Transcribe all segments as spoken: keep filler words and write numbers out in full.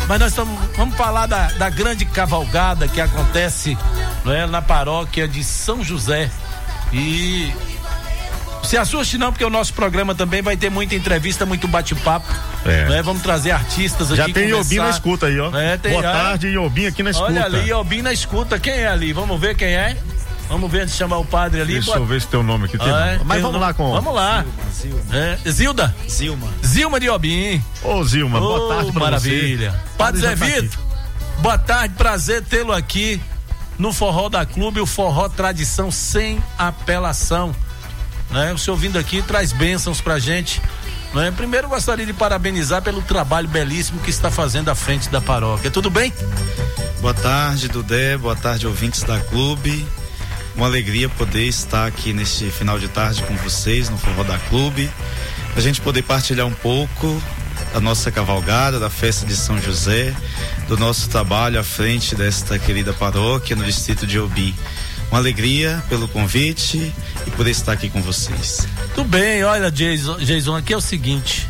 Mas nós estamos, vamos falar da, da grande cavalgada que acontece, não é, na paróquia de São José. E se assuste não, porque o nosso programa também vai ter muita entrevista, muito bate-papo. É. Né? Vamos trazer artistas aqui. Já tem Iobim na escuta aí, ó. É, tem, Boa é. tarde, Iobim aqui na escuta. Olha ali, Iobim na escuta. Quem é ali? Vamos ver quem é. Vamos ver antes de chamar o padre ali. Deixa Boa... eu ver se tem o nome aqui. Tem ah, é, Mas tem vamos um... lá com... Vamos lá. Zilma. Zilma. É. Zilda? Zilma. Zilma de Iobim. Ô, Zilma, oh, boa tarde pra maravilha. você. Padre Zé Vitor, boa tarde, prazer tê-lo aqui no Forró da Clube, o Forró Tradição sem apelação. Né? O senhor vindo aqui traz bênçãos pra gente. Né? Primeiro gostaria de parabenizar pelo trabalho belíssimo que está fazendo à frente da paróquia. Tudo bem? Boa tarde, Dudé, boa tarde, ouvintes da Clube. Uma alegria poder estar aqui neste final de tarde com vocês no Forró da Clube, a gente poder partilhar um pouco da nossa cavalgada, da festa de São José, do nosso trabalho à frente desta querida paróquia no distrito de Iobim. Uma alegria pelo convite e poder estar aqui com vocês. Tudo bem, olha, Jason, Jason, aqui é o seguinte,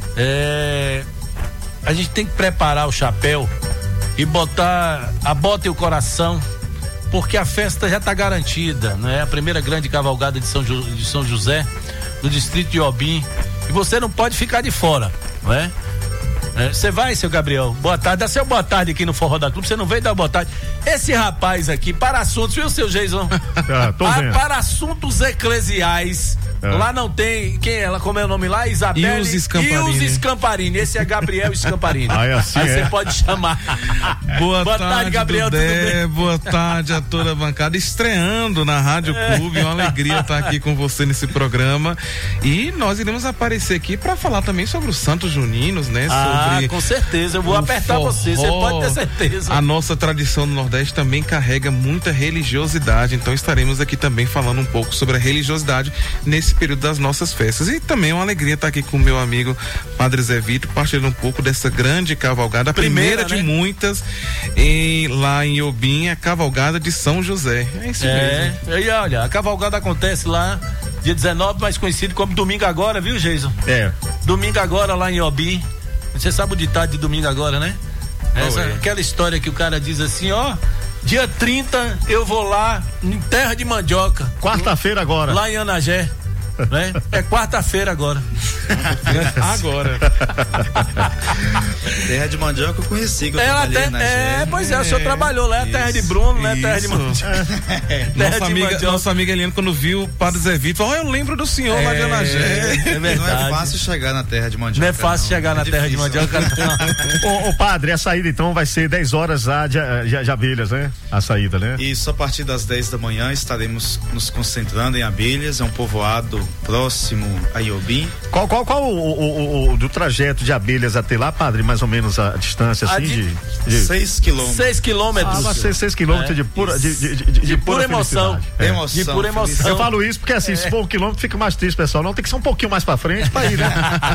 é, a gente tem que preparar o chapéu e botar a bota e o coração, porque a festa já está garantida, né? A primeira grande cavalgada de São, jo, de São José, no distrito de Iobim, e você não pode ficar de fora, não é? Você vai, seu Gabriel? Boa tarde, dá seu boa tarde aqui no Forró da Clube, você não veio dar boa tarde. Esse rapaz aqui, para assuntos, viu, seu Jason? Ah, tô vendo. Ah, para assuntos eclesiais, é. Lá não tem, quem é ela, como é o nome lá? Isabelle Ilse Scamparini. Ilse Scamparini, esse é Gabriel Scamparini. Ah, é assim, Aí você é. pode chamar. Boa, boa tarde, tarde, Gabriel, Dudé, tudo bem? boa tarde a toda a bancada, estreando na Rádio Clube, uma alegria estar aqui com você nesse programa, e nós iremos aparecer aqui para falar também sobre os Santos Juninos, né? Ah, sobre com certeza, eu vou apertar forró. você, você pode ter certeza. A nossa tradição no Nordeste também carrega muita religiosidade, então estaremos aqui também falando um pouco sobre a religiosidade nesse período das nossas festas. E também é uma alegria estar aqui com o meu amigo Padre Zé Vitor, partilhando um pouco dessa grande cavalgada, a primeira, primeira de né? muitas, em, lá em Iobim, a cavalgada de São José. É isso é, mesmo. E olha, a cavalgada acontece lá dia dezenove, mais conhecido como Domingo Agora, viu, Jason? É. Domingo Agora lá em Iobim. Você sabe o ditado de Domingo Agora, né? Essa, é. Aquela história que o cara diz assim, ó, dia trinta eu vou lá em Terra de Mandioca. Quarta-feira agora. Lá em Anagé. Né? É quarta-feira agora. Agora. Terra de Mandioca eu conheci, que eu Ela trabalhei até, na é, G. pois é, o senhor É, trabalhou lá, é a terra de Bruno, né? Terra de Mandioca. É. Terra Nossa, de amiga, Mandioca. nossa amiga Eliane, quando viu o Padre Zé Vitor, falou, oh, eu lembro do senhor é, lá de Anagé. É verdade. Não é fácil chegar na Terra de Mandioca. Não é fácil não. chegar é na difícil. Terra de Mandioca. ô, ô, padre, a saída então vai ser dez horas lá de, de, de Abelhas, né? A saída, né? Isso, a partir das dez da manhã estaremos nos concentrando em Abelhas, é um povoado próximo a Iobim. Qual, qual, qual o, o, o, o do trajeto de Abelhas até lá, padre? Mais ou menos a distância, assim, A de, de, de... Seis quilômetros. Seis quilômetros. Ah, vai ser seis quilômetros É. de pura, de, de, de, De, de pura emoção. felicidade. É. Emoção, De pura emoção. Eu falo isso porque assim, É. se for um quilômetro fica mais triste, pessoal. Não, tem que ser um pouquinho mais pra frente pra ir, né?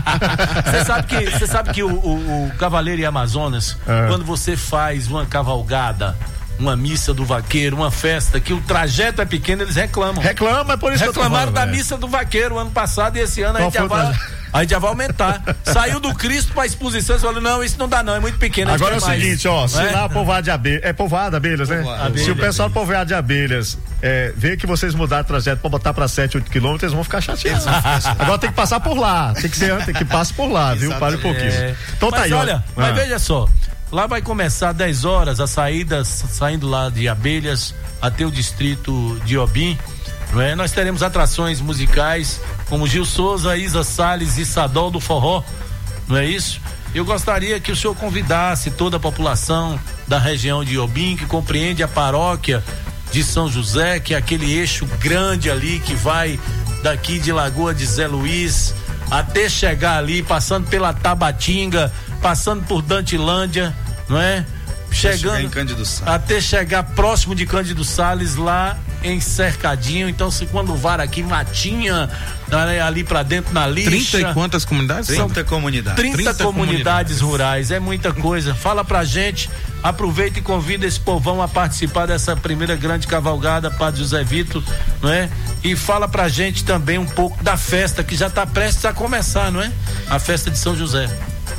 Você sabe que, você sabe que o, o, o Cavaleiro e Amazonas, É. quando você faz uma cavalgada, uma missa do vaqueiro, uma festa, que o trajeto é pequeno, eles reclamam. Reclama, é por isso que eu tô Reclamaram falando, da né? missa do vaqueiro ano passado e esse ano a Qual gente, já foi o vai, trajeto? a gente já vai aumentar. Saiu do Cristo pra exposição, você falou, não, isso não dá não, é muito pequeno. a gente Agora é o quer mais. seguinte, ó, se Não é? lá povoado de abelhas, é povoado abelhas, né? Povoado. Se o Abelha, pessoal do povoado de abelhas é, ver que vocês mudaram o trajeto pra botar pra sete, oito quilômetros, eles vão ficar chateados. Agora tem que passar por lá, tem que ser, tem que passar por lá, viu? Pare um pouquinho. É. Então Mas tá aí, olha, ó. mas Ah. veja só, lá vai começar dez horas a saída, saindo lá de Abelhas até o distrito de Iobim, não é? Nós teremos atrações musicais como Gil Souza, Isa Salles e Sadol do Forró, não é isso? Eu gostaria que o senhor convidasse toda a população da região de Iobim, que compreende a paróquia de São José, que é aquele eixo grande ali que vai daqui de Lagoa de Zé Luiz até chegar ali, passando pela Tabatinga, passando por Dantilândia, não é? Chegar Chegando em Cândido Salles. até chegar próximo de Cândido Salles, lá em Cercadinho. Então, se quando o V A R aqui, Matinha, ali, ali pra dentro na lixa. trinta e quantas comunidades? trinta comunidades. trinta, trinta comunidades, comunidades rurais, é muita coisa. Fala pra gente, aproveita e convida esse povão a participar dessa primeira grande cavalgada, Padre José Vitor, não é? E fala pra gente também um pouco da festa que já tá prestes a começar, não é? A festa de São José.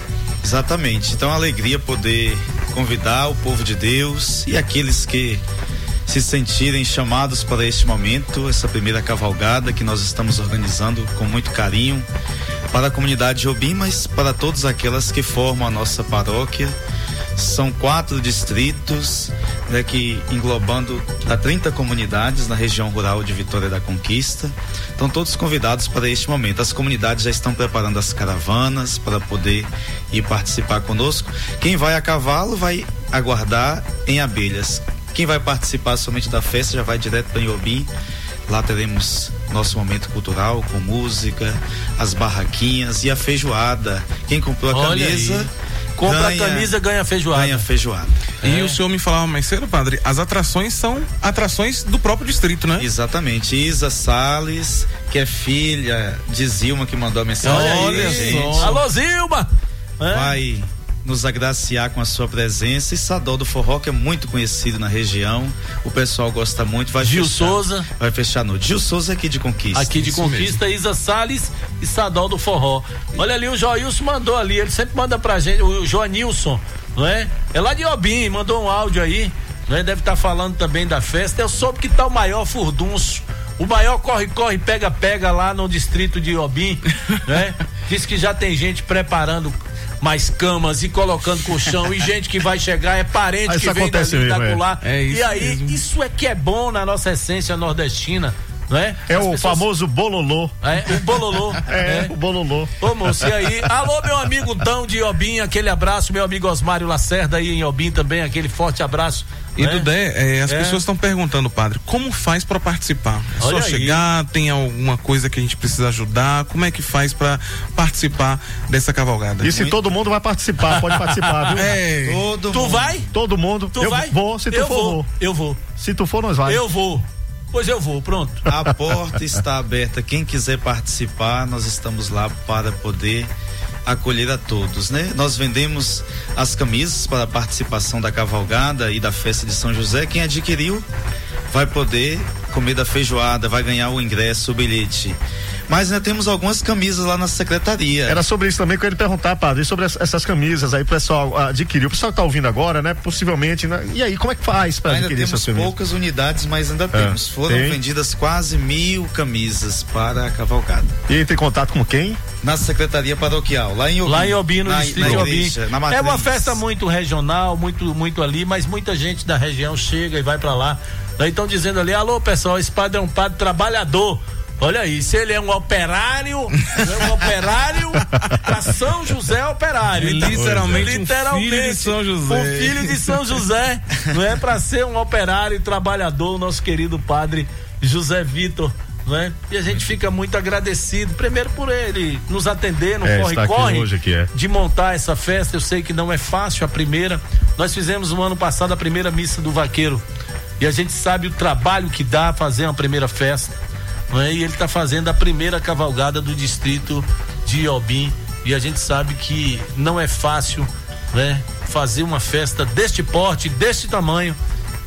Exatamente. Então, a alegria poder convidar o povo de Deus e aqueles que se sentirem chamados para este momento, essa primeira cavalgada que nós estamos organizando com muito carinho para a comunidade de Iobim, mas para todas aquelas que formam a nossa paróquia. São quatro distritos, né, que englobando a trinta comunidades na região rural de Vitória da Conquista. Estão todos convidados para este momento. As comunidades já estão preparando as caravanas para poder ir participar conosco. Quem vai a cavalo vai aguardar em Abelhas. Quem vai participar somente da festa já vai direto para Iobim. Lá teremos nosso momento cultural com música, as barraquinhas e a feijoada. Quem comprou a Olha camisa aí. Compra ganha, a camisa, ganha feijoada. Ganha feijoada. E É. o senhor me falava mais cedo, padre, as atrações são atrações do próprio distrito, né? Exatamente. Isa Salles, que é filha de Zilma, que mandou a mensagem. Olha, Olha aí. só. Alô, Zilma! É. Vai nos agraciar com a sua presença. E Sadol do Forró, que é muito conhecido na região. O pessoal gosta muito. Vai Gil fechar, Souza. Vai fechar no Gil Souza aqui de Conquista. Aqui de Isso Conquista, Isa Salles e Sadol do Forró. Olha ali, o Joilson mandou ali, ele sempre manda pra gente, o Joanilson, não é? É lá de Iobim, mandou um áudio aí, né? Deve estar tá falando também da festa. Eu soube que tá o maior furdunço, o maior corre-corre, pega-pega lá no distrito de Iobim, né? Diz que já tem gente preparando mais camas e colocando colchão e gente que vai chegar, é parente Isso que vem acontece dali, mesmo, da é. colar. É isso E aí, mesmo. isso é que é bom na nossa essência nordestina, não é? É As o pessoas- famoso bololô. É, o bololô. É, é. o bololô. Ô, moço, e aí? Alô, meu amigo Dão de Iobim, aquele abraço, meu amigo Osmário Lacerda aí em Iobim também, aquele forte abraço. E né? Dudé, é, as É. pessoas estão perguntando, padre, como faz para participar? É só Olha aí. chegar, tem alguma coisa que a gente precisa ajudar? Como é que faz para participar dessa cavalgada? E se todo mundo vai participar, pode participar, viu? É, Todo Tu mundo. vai? Todo mundo. Tu eu vai? vou, se tu eu for, vou. vou. Eu vou. Se tu for, nós vai. Eu vou. Pois eu vou, pronto. A porta está aberta. Quem quiser participar, nós estamos lá para poder acolher a todos, né? Nós vendemos as camisas para a participação da cavalgada e da festa de São José. Quem adquiriu vai poder comer da feijoada, vai ganhar o ingresso, o bilhete. Mas ainda temos algumas camisas lá na secretaria. Era sobre isso também que eu ia lhe perguntar, padre, e sobre as- essas camisas aí, o pessoal adquiriu. O pessoal que tá ouvindo agora, né? Possivelmente, né? E aí, como é que faz para Ainda adquirir essas temos camisas? poucas unidades, mas ainda temos. Foram tem. vendidas quase mil camisas para a cavalgada. E entra em contato com quem? Na secretaria paroquial, lá em Iobim. Lá em Iobim, no na, distrito na de Iobim. igreja, na É matriz. uma festa muito regional, muito, muito ali, mas muita gente da região chega e vai pra lá. Daí estão dizendo ali, alô pessoal, esse padre é um padre trabalhador. Olha aí, se ele é um operário, é um operário pra São José Operário. Então, Literalmente um filho de São José. Um filho de São José, não é pra ser um operário trabalhador, o nosso querido padre José Vitor, não é? E a gente fica muito agradecido, primeiro por ele nos atender no É, está aqui corre-corre hoje aqui, é. de montar essa festa. Eu sei que não é fácil a primeira. Nós fizemos no ano passado a primeira missa do vaqueiro e a gente sabe o trabalho que dá fazer uma primeira festa. Não é? E ele está fazendo a primeira cavalgada do distrito de Iobim e a gente sabe que não é fácil, né, fazer uma festa deste porte, deste tamanho.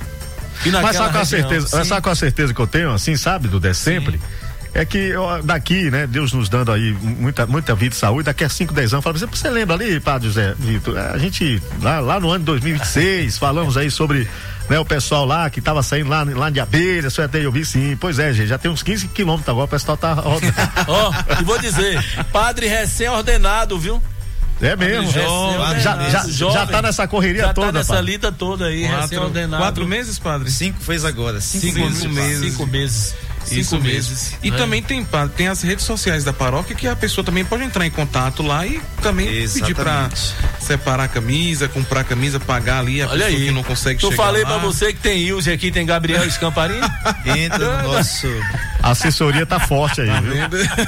E Mas naquela sabe com a região. certeza, mas Sim. sabe com a certeza que eu tenho, assim, sabe, Dudé, sempre? É que ó, daqui, né, Deus nos dando aí muita, muita vida e saúde, daqui a cinco, dez anos, fala, você lembra ali, Padre José Vitor, a gente, lá, lá no ano de dois mil e vinte e seis, falamos aí sobre, né, o pessoal lá que tava saindo lá, lá de Abelha, só até eu vi, sim, pois é, gente, já tem uns quinze quilômetros agora, o pessoal tá rodando. Ó, e vou dizer, padre recém-ordenado, viu? É mesmo, Jovem, já, já, já, jovem. já tá nessa correria Já toda, tá nessa padre. lida toda aí, quatro, recém-ordenado. quatro meses, padre? Cinco fez agora. Cinco, Cinco meses. cinco padre. meses. Cinco meses. Cinco Isso meses. mesmo. E né? também tem, padre, tem as redes sociais da paróquia que a pessoa também pode entrar em contato lá e também pedir pra Exatamente. separar a camisa, comprar a camisa, pagar ali a Olha pessoa aí. que não consegue Eu chegar falei lá. pra você que tem Ilse aqui, tem Gabriel Scamparini. Entra no nosso. A assessoria tá forte aí, viu?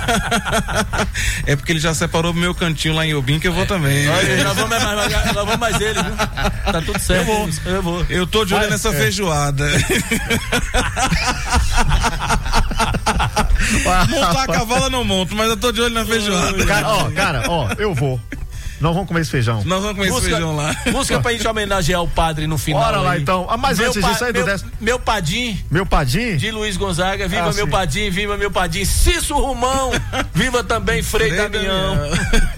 É porque ele já separou o meu cantinho lá em Iobim que eu vou também. Olha, nós vamos mais, nós vamos mais ele, viu? Tá tudo certo. Eu vou. Eu vou. Eu tô de olho Vai, nessa é. feijoada. Montar a cavala eu não monto, mas eu tô de olho na feijoada. Cara, ó, cara, ó, eu vou. Nós vamos comer esse feijão. Nós vamos comer esse Música, feijão lá. música pra gente homenagear o padre no final. Bora lá aí. então. Ah, mas Meu antes pa- disso aí, meu, Dudé, meu padim meu padim? de Luiz Gonzaga, viva Ah, meu sim. padim, viva meu padim, Cício Romão, viva também Frei Frei Damião. Damião.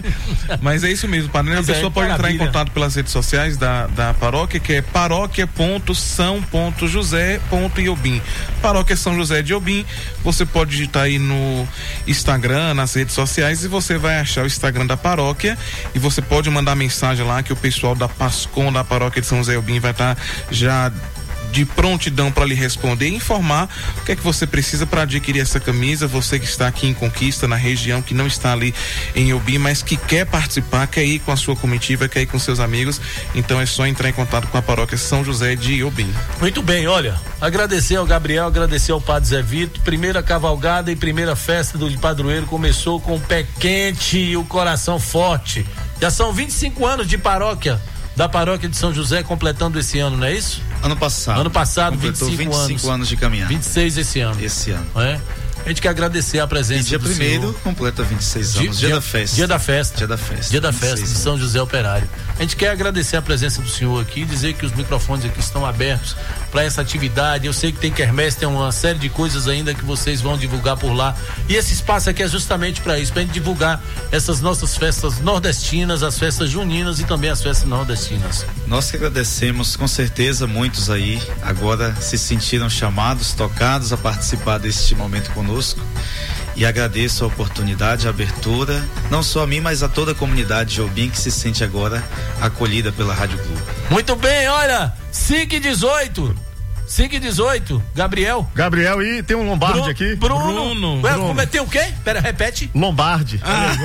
Mas é isso mesmo, padre. A pessoa é, pode maravilha. entrar em contato pelas redes sociais da, da paróquia, que é paróquia ponto são ponto josé ponto iobim. Paróquia São José de Iobim. Você pode digitar aí no Instagram, nas redes sociais, e você vai achar o Instagram da paróquia, e você pode mandar mensagem lá que o pessoal da PASCOM da paróquia de São José de Iobim vai estar já de prontidão para lhe responder e informar o que é que você precisa para adquirir essa camisa. Você que está aqui em Conquista, na região, que não está ali em Iobim, mas que quer participar, quer ir com a sua comitiva, quer ir com seus amigos, então é só entrar em contato com a paróquia São José de Iobim. Muito bem, olha, agradecer ao Gabriel, agradecer ao Padre Zé Vito. Primeira cavalgada e primeira festa do padroeiro começou com o pé quente e o coração forte. Já são vinte e cinco anos de paróquia, da paróquia de São José, completando esse ano, não é isso? Ano passado. Ano passado, completou vinte e cinco, vinte e cinco anos. anos de caminhada. vinte e seis esse ano. Esse ano. É? A gente quer agradecer a presença e dia do primeiro senhor. completa vinte e seis anos, dia, dia da festa. Dia da festa. Dia da festa. Dia da festa de São José Operário. A gente quer agradecer a presença do senhor aqui e dizer que os microfones aqui estão abertos para essa atividade. Eu sei que tem quermesse, tem uma série de coisas ainda que vocês vão divulgar por lá. E esse espaço aqui é justamente para isso, para a gente divulgar essas nossas festas nordestinas, as festas juninas e também as festas nordestinas. Nós que agradecemos, com certeza muitos aí agora se sentiram chamados, tocados a participar deste momento conosco. E agradeço a oportunidade, a abertura, não só a mim, mas a toda a comunidade de Iobim que se sente agora acolhida pela Rádio Clube. Muito bem, olha, cinco e dezoito. cinco e dezoito, Gabriel. Gabriel, e tem um Lombardi Bru, aqui. Bruno. Bruno. Ué, Bruno. Como, tem o quê? Pera, repete. Lombardi. Ah.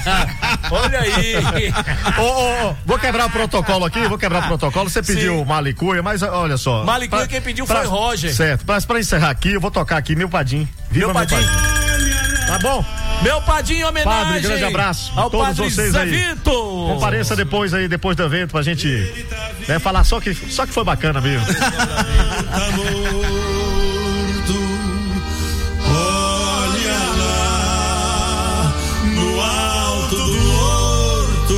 Olha aí. oh, oh, oh, vou quebrar o protocolo aqui, vou quebrar o protocolo. Você pediu Sim. Malicuia, mas olha só. Malicuia, quem pediu pra, foi Roger. Certo, mas pra encerrar aqui, eu vou tocar aqui meu Padim. Viva meu Padim. Meu Padim. Tá bom? Meu Padim em homenagem. Padre, grande abraço ao todos Padre vocês Zé aí. Vito. Compareça depois aí, depois do evento, pra gente né, falar só que, só que foi bacana mesmo. Olha lá no alto do horto,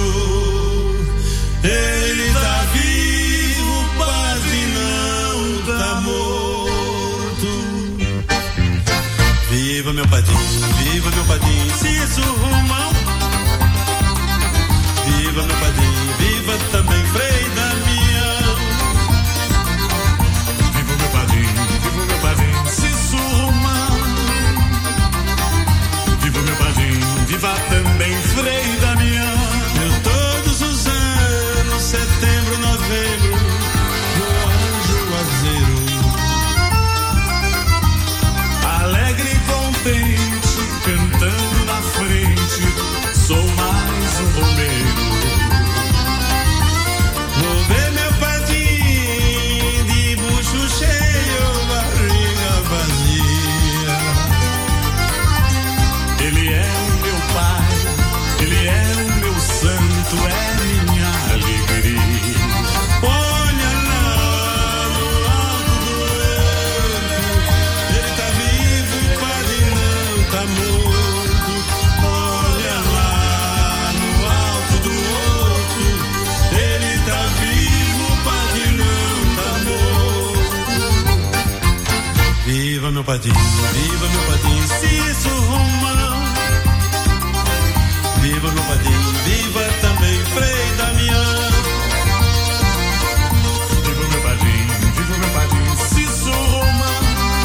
ele tá vivo, quase não tá morto. Viva meu Padim, viva meu Padim, Cício Romão. Viva meu Padim, viva também Frei Damião. Viva meu Padim, viva meu Padim, Cício Romão. Viva meu Padim, viva também Frei Damião. Eu todos os anos, setembro, novembro, no Anjo Azeiro, alegre e contente, cantando na frente, sou mais um romeiro. Vou ver meu Padim de bucho cheio, barriga vazia. Ele é o meu pai, ele é o meu santo, é minha alegria. Olha lá no alto do horto, ele tá vivo, o Padim não tá morto. Olha lá no alto do horto, ele tá vivo, o Padim não tá morto. Viva meu Padim, viva meu Padim, Cício Romão. Viva meu Padim, viva também Frei Damião. Viva meu Padim, viva meu Padim, Cício Romão.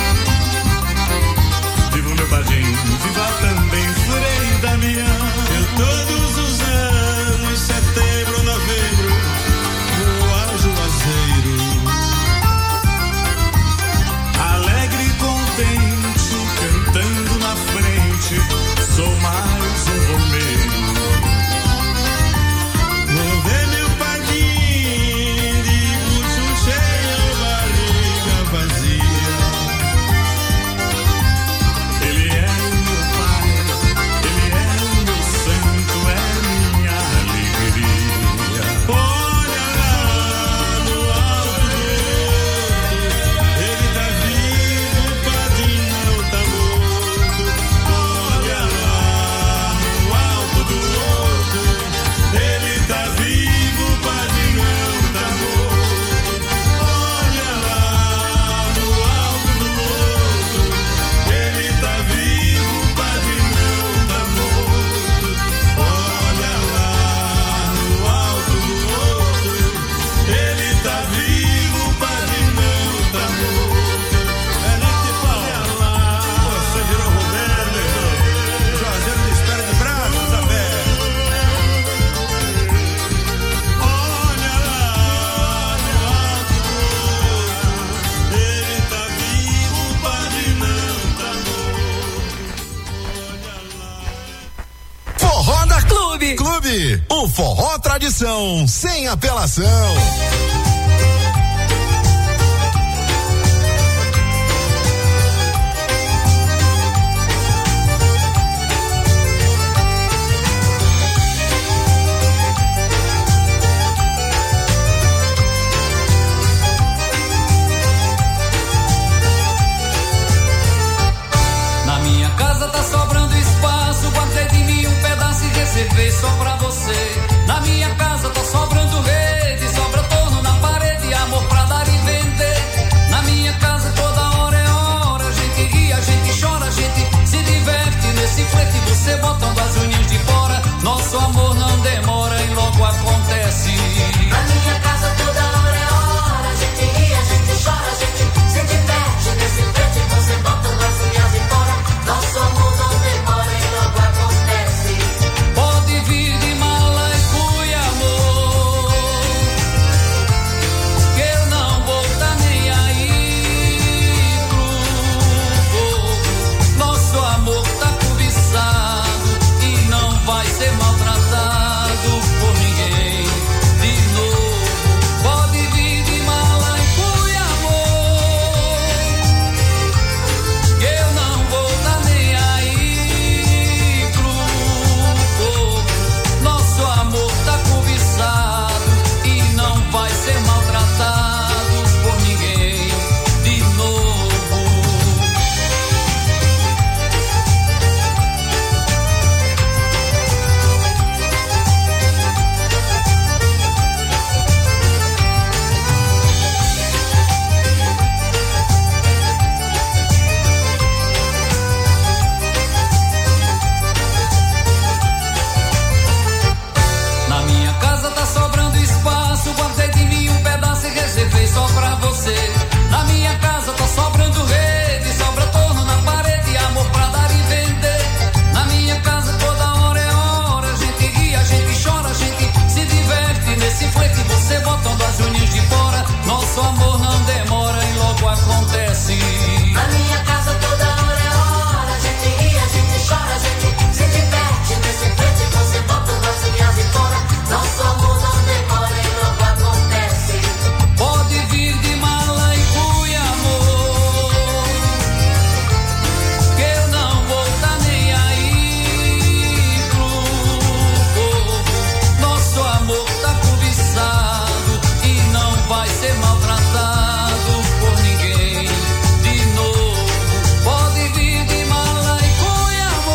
Viva meu Padim, viva também Frei Damião. Eu todos os anos, setembro, novembro, no Anjo Azeiro, alegre e contente, cantando na frente, Clube. O forró tradição, sem apelação. Reservei só pra você. Na minha casa tá sobrando rede, sobra torno na parede, amor pra dar e vender. Na minha casa toda hora é hora, a gente ri, a gente chora, a gente se diverte. Nesse flete você botando as unhas de fora. Nosso amor não demora e logo acontece. Na minha casa toda hora é hora, a gente ri, a gente chora, a gente se diverte. Nesse flete você botando as unhas de fora. Nosso amor não demora e logo acontece. Pode vir de mala e fui, amor, que eu não vou tá nem aí pro povo. Nosso amor tá cobiçado e não vai ser maltratado por ninguém de novo. Pode vir de mala e fui, amor, que eu não vou tá nem aí pro povo. Nosso amor tá cobiçado e não vai ser maltratado por ninguém de novo. Na minha casa tá sobrando espaço, guardei de mim um pedaço e reservei só pra você. Na minha casa tá sobrando rede, sobra torno na parede, amor pra dar e vender. Na minha casa toda hora é hora, a gente ri, a gente chora, a gente se diverte. Nesse flete você botando as unhas de fora. Nosso amor não demora e logo acontece. Na minha casa toda hora é hora, a gente ri, a gente chora, a gente se diverte. Nesse frente você botando as unhas de fora. Nosso amor não demora e logo acontece. Pode vir de mala e fui, amor, que eu não vou tá nem aí pro povo. Nosso amor tá cobiçado e não vai ser maltratado por ninguém de novo. Pode vir de mala e fui,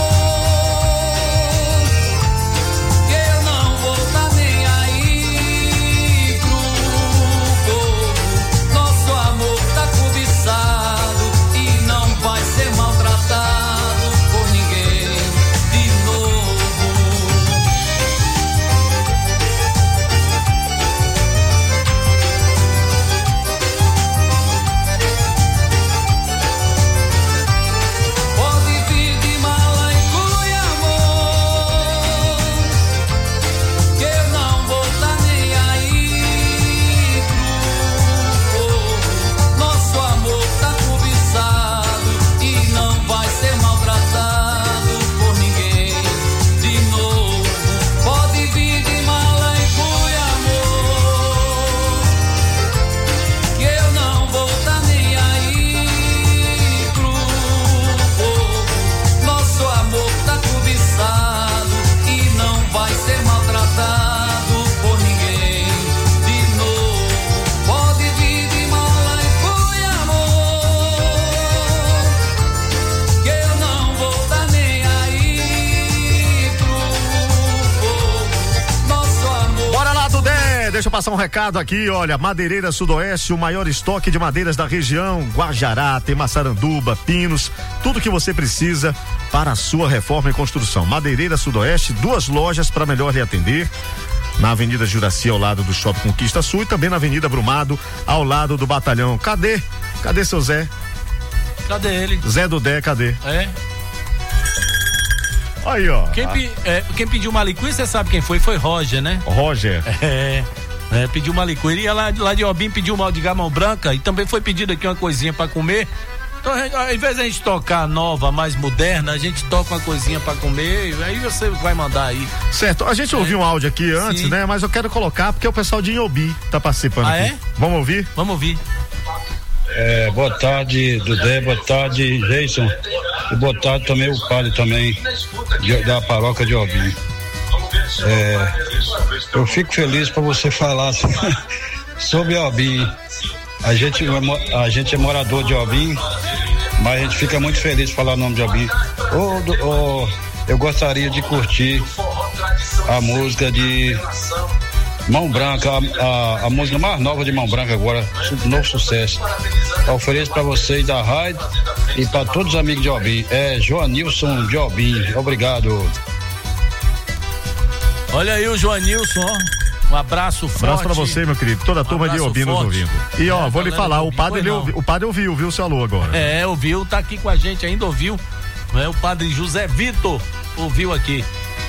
amor, que eu não vou tá nem aí pro povo. Nosso amor tá cobiçado e não vai ser maltratado por ninguém de novo. Pode vir de mala e fui, amor, que eu não vou tá nem aí pro povo. Nosso amor tá cobiçado e não vai ser maltratado por ninguém de novo. Pode vir de mala e fui, amor, que eu não vou tá nem aí pro povo. Nosso amor tá cobiçado e não vai ser maltratado por ninguém de novo. Pode vir de mala e fui, amor, que eu não vou tá nem aí pro povo. Nosso amor. Bora lá, Dudé! Deixa eu passar um recado aqui, olha, Madeireira Sudoeste, o maior estoque de madeiras da região, Guajará, tem Massaranduba, Pinos, tudo que você precisa para a sua reforma e construção. Madeireira Sudoeste, duas lojas para melhor lhe atender, na Avenida Juraci, ao lado do Shopping Conquista Sul, e também na Avenida Brumado, ao lado do Batalhão. Cadê? Cadê seu Zé? Cadê ele? Zé Dudé, cadê? É? Aí, ó. Quem, pe- é, quem pediu uma liquid, você sabe quem foi? Foi Roger, né? Roger. É. É, pediu uma liquid. Ele ia lá, lá de Obim, pediu uma de gamão branca e também foi pedido aqui uma coisinha pra comer. Então, ao invés de a gente tocar nova, mais moderna, a gente toca uma coisinha pra comer, aí você vai mandar aí. Certo, a gente ouviu um áudio aqui antes, Sim. né? Mas eu quero colocar porque o pessoal de Inhobi tá participando Ah, aqui. é? Vamos ouvir? Vamos ouvir. É, boa tarde, Dudé, boa tarde, Jason. E boa tarde também o padre também de, da paróquia de Obim. É, eu fico feliz para você falar sobre Obim. A gente, a gente é morador de Obim, mas a gente fica muito feliz de falar o nome de Obim. Oh, oh, eu gostaria de curtir a música de Mão Branca, a, a, a música mais nova de Mão Branca agora, novo sucesso. Eu ofereço para vocês da rádio e para todos os amigos de Obim. É Joanilson de Obim. Obrigado. Olha aí o Joanilson, ó. Um abraço forte. Abraço pra você, meu querido. Toda a Um turma de abraço Obim nos forte. ouvindo. E ó, É, vou lhe galera falar, do o Obim, padre, foi ele não. ouviu, o padre ouviu, viu, seu alô agora. É, ouviu, tá aqui com a gente ainda, ouviu. Não é? O padre José Vitor ouviu aqui.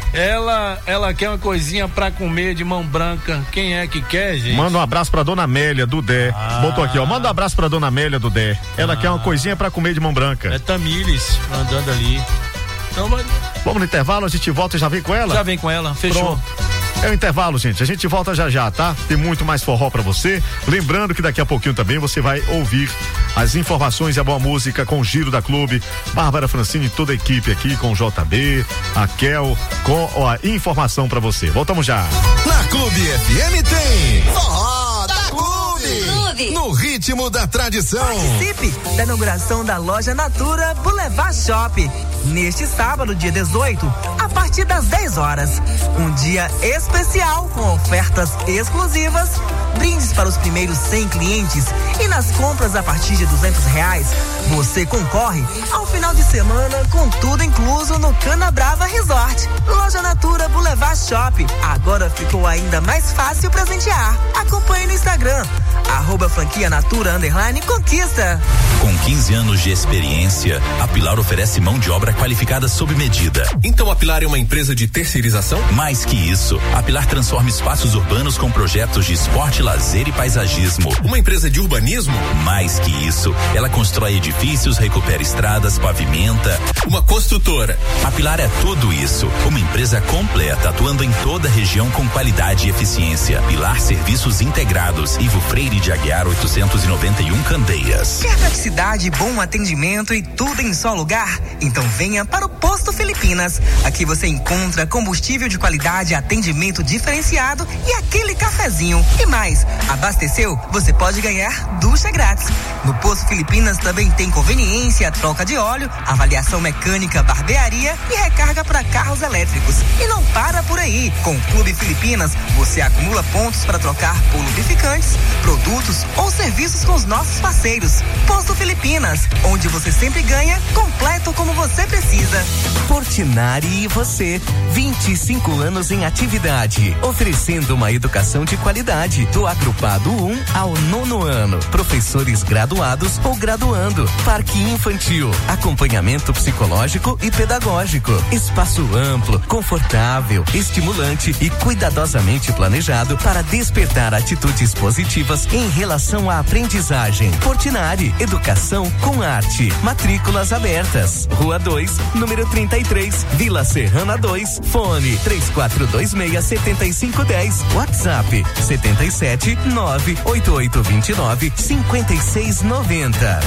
Ela, ela quer uma coisinha pra comer de Mão Branca. Quem é que quer, gente? Manda um abraço pra dona Amélia do Dé. Ah. Botou aqui, ó. Manda um abraço pra dona Amélia do Dé. Ela Ah. quer uma coisinha pra comer de Mão Branca. É Tamires andando ali. Então, mas Vamos no intervalo, a gente volta e já vem com ela? já vem com ela, fechou. Pronto. É o intervalo, gente. A gente volta já já, tá? Tem muito mais forró pra você. Lembrando que daqui a pouquinho também você vai ouvir as informações e a boa música com o Giro da Clube. Bárbara Francini e toda a equipe aqui com o J B, a Kel, com ó, a informação pra você. Voltamos já. Na Clube F M tem Forró da Clube. No ritmo da tradição. Participe da inauguração da loja Natura Boulevard Shop. Neste sábado, dia dezoito, a partir das dez horas. Um dia especial com ofertas exclusivas, brindes para os primeiros cem clientes e nas compras a partir de duzentos reais, você concorre ao final de semana com tudo incluso no Cana Brava Resort. Loja Natura Boulevard Shop. Agora ficou ainda mais fácil presentear. Acompanhe no Instagram, arroba franquia Natura underline conquista. Com quinze anos de experiência, a Pilar oferece mão de obra qualificada sob medida. Então a Pilar é uma empresa de terceirização? Mais que isso, a Pilar transforma espaços urbanos com projetos de esporte, lazer e paisagismo. Uma empresa de urbanismo? Mais que isso, ela constrói edifícios, recupera estradas, pavimenta. Uma construtora? A Pilar é tudo isso. Uma empresa completa, atuando em toda a região com qualidade e eficiência. Pilar Serviços Integrados, Ivo Freire de Aguiar oitocentos e noventa e um Candeias. Quer praticidade, bom atendimento e tudo em só lugar? Então venha para o Posto Filipinas. Aqui você encontra combustível de qualidade, atendimento diferenciado e aquele cafezinho. E mais, abasteceu? Você pode ganhar ducha grátis. No Posto Filipinas também tem conveniência, troca de óleo, avaliação mecânica, barbearia e recarga para carros elétricos. E não para por aí. Com o Clube Filipinas, você acumula pontos para trocar por lubrificantes, produtos ou serviços com os nossos parceiros. Posto Filipinas, onde você sempre ganha, completo como você precisa. Portinari e você, vinte e cinco anos em atividade, oferecendo uma educação de qualidade, do agrupado um ao nono ano, professores graduados ou graduando, parque infantil, acompanhamento psicológico e pedagógico, espaço amplo, confortável, estimulante e cuidadosamente planejado para despertar atitudes positivas em relação à aprendizagem. Portinari, educação com arte, matrículas abertas, Rua dois, número trinta e três, Vila Serrana dois, fone três quatro dois seis, sete cinco um zero, WhatsApp setenta e sete, nove oito oito dois nove, cinco seis nove zero.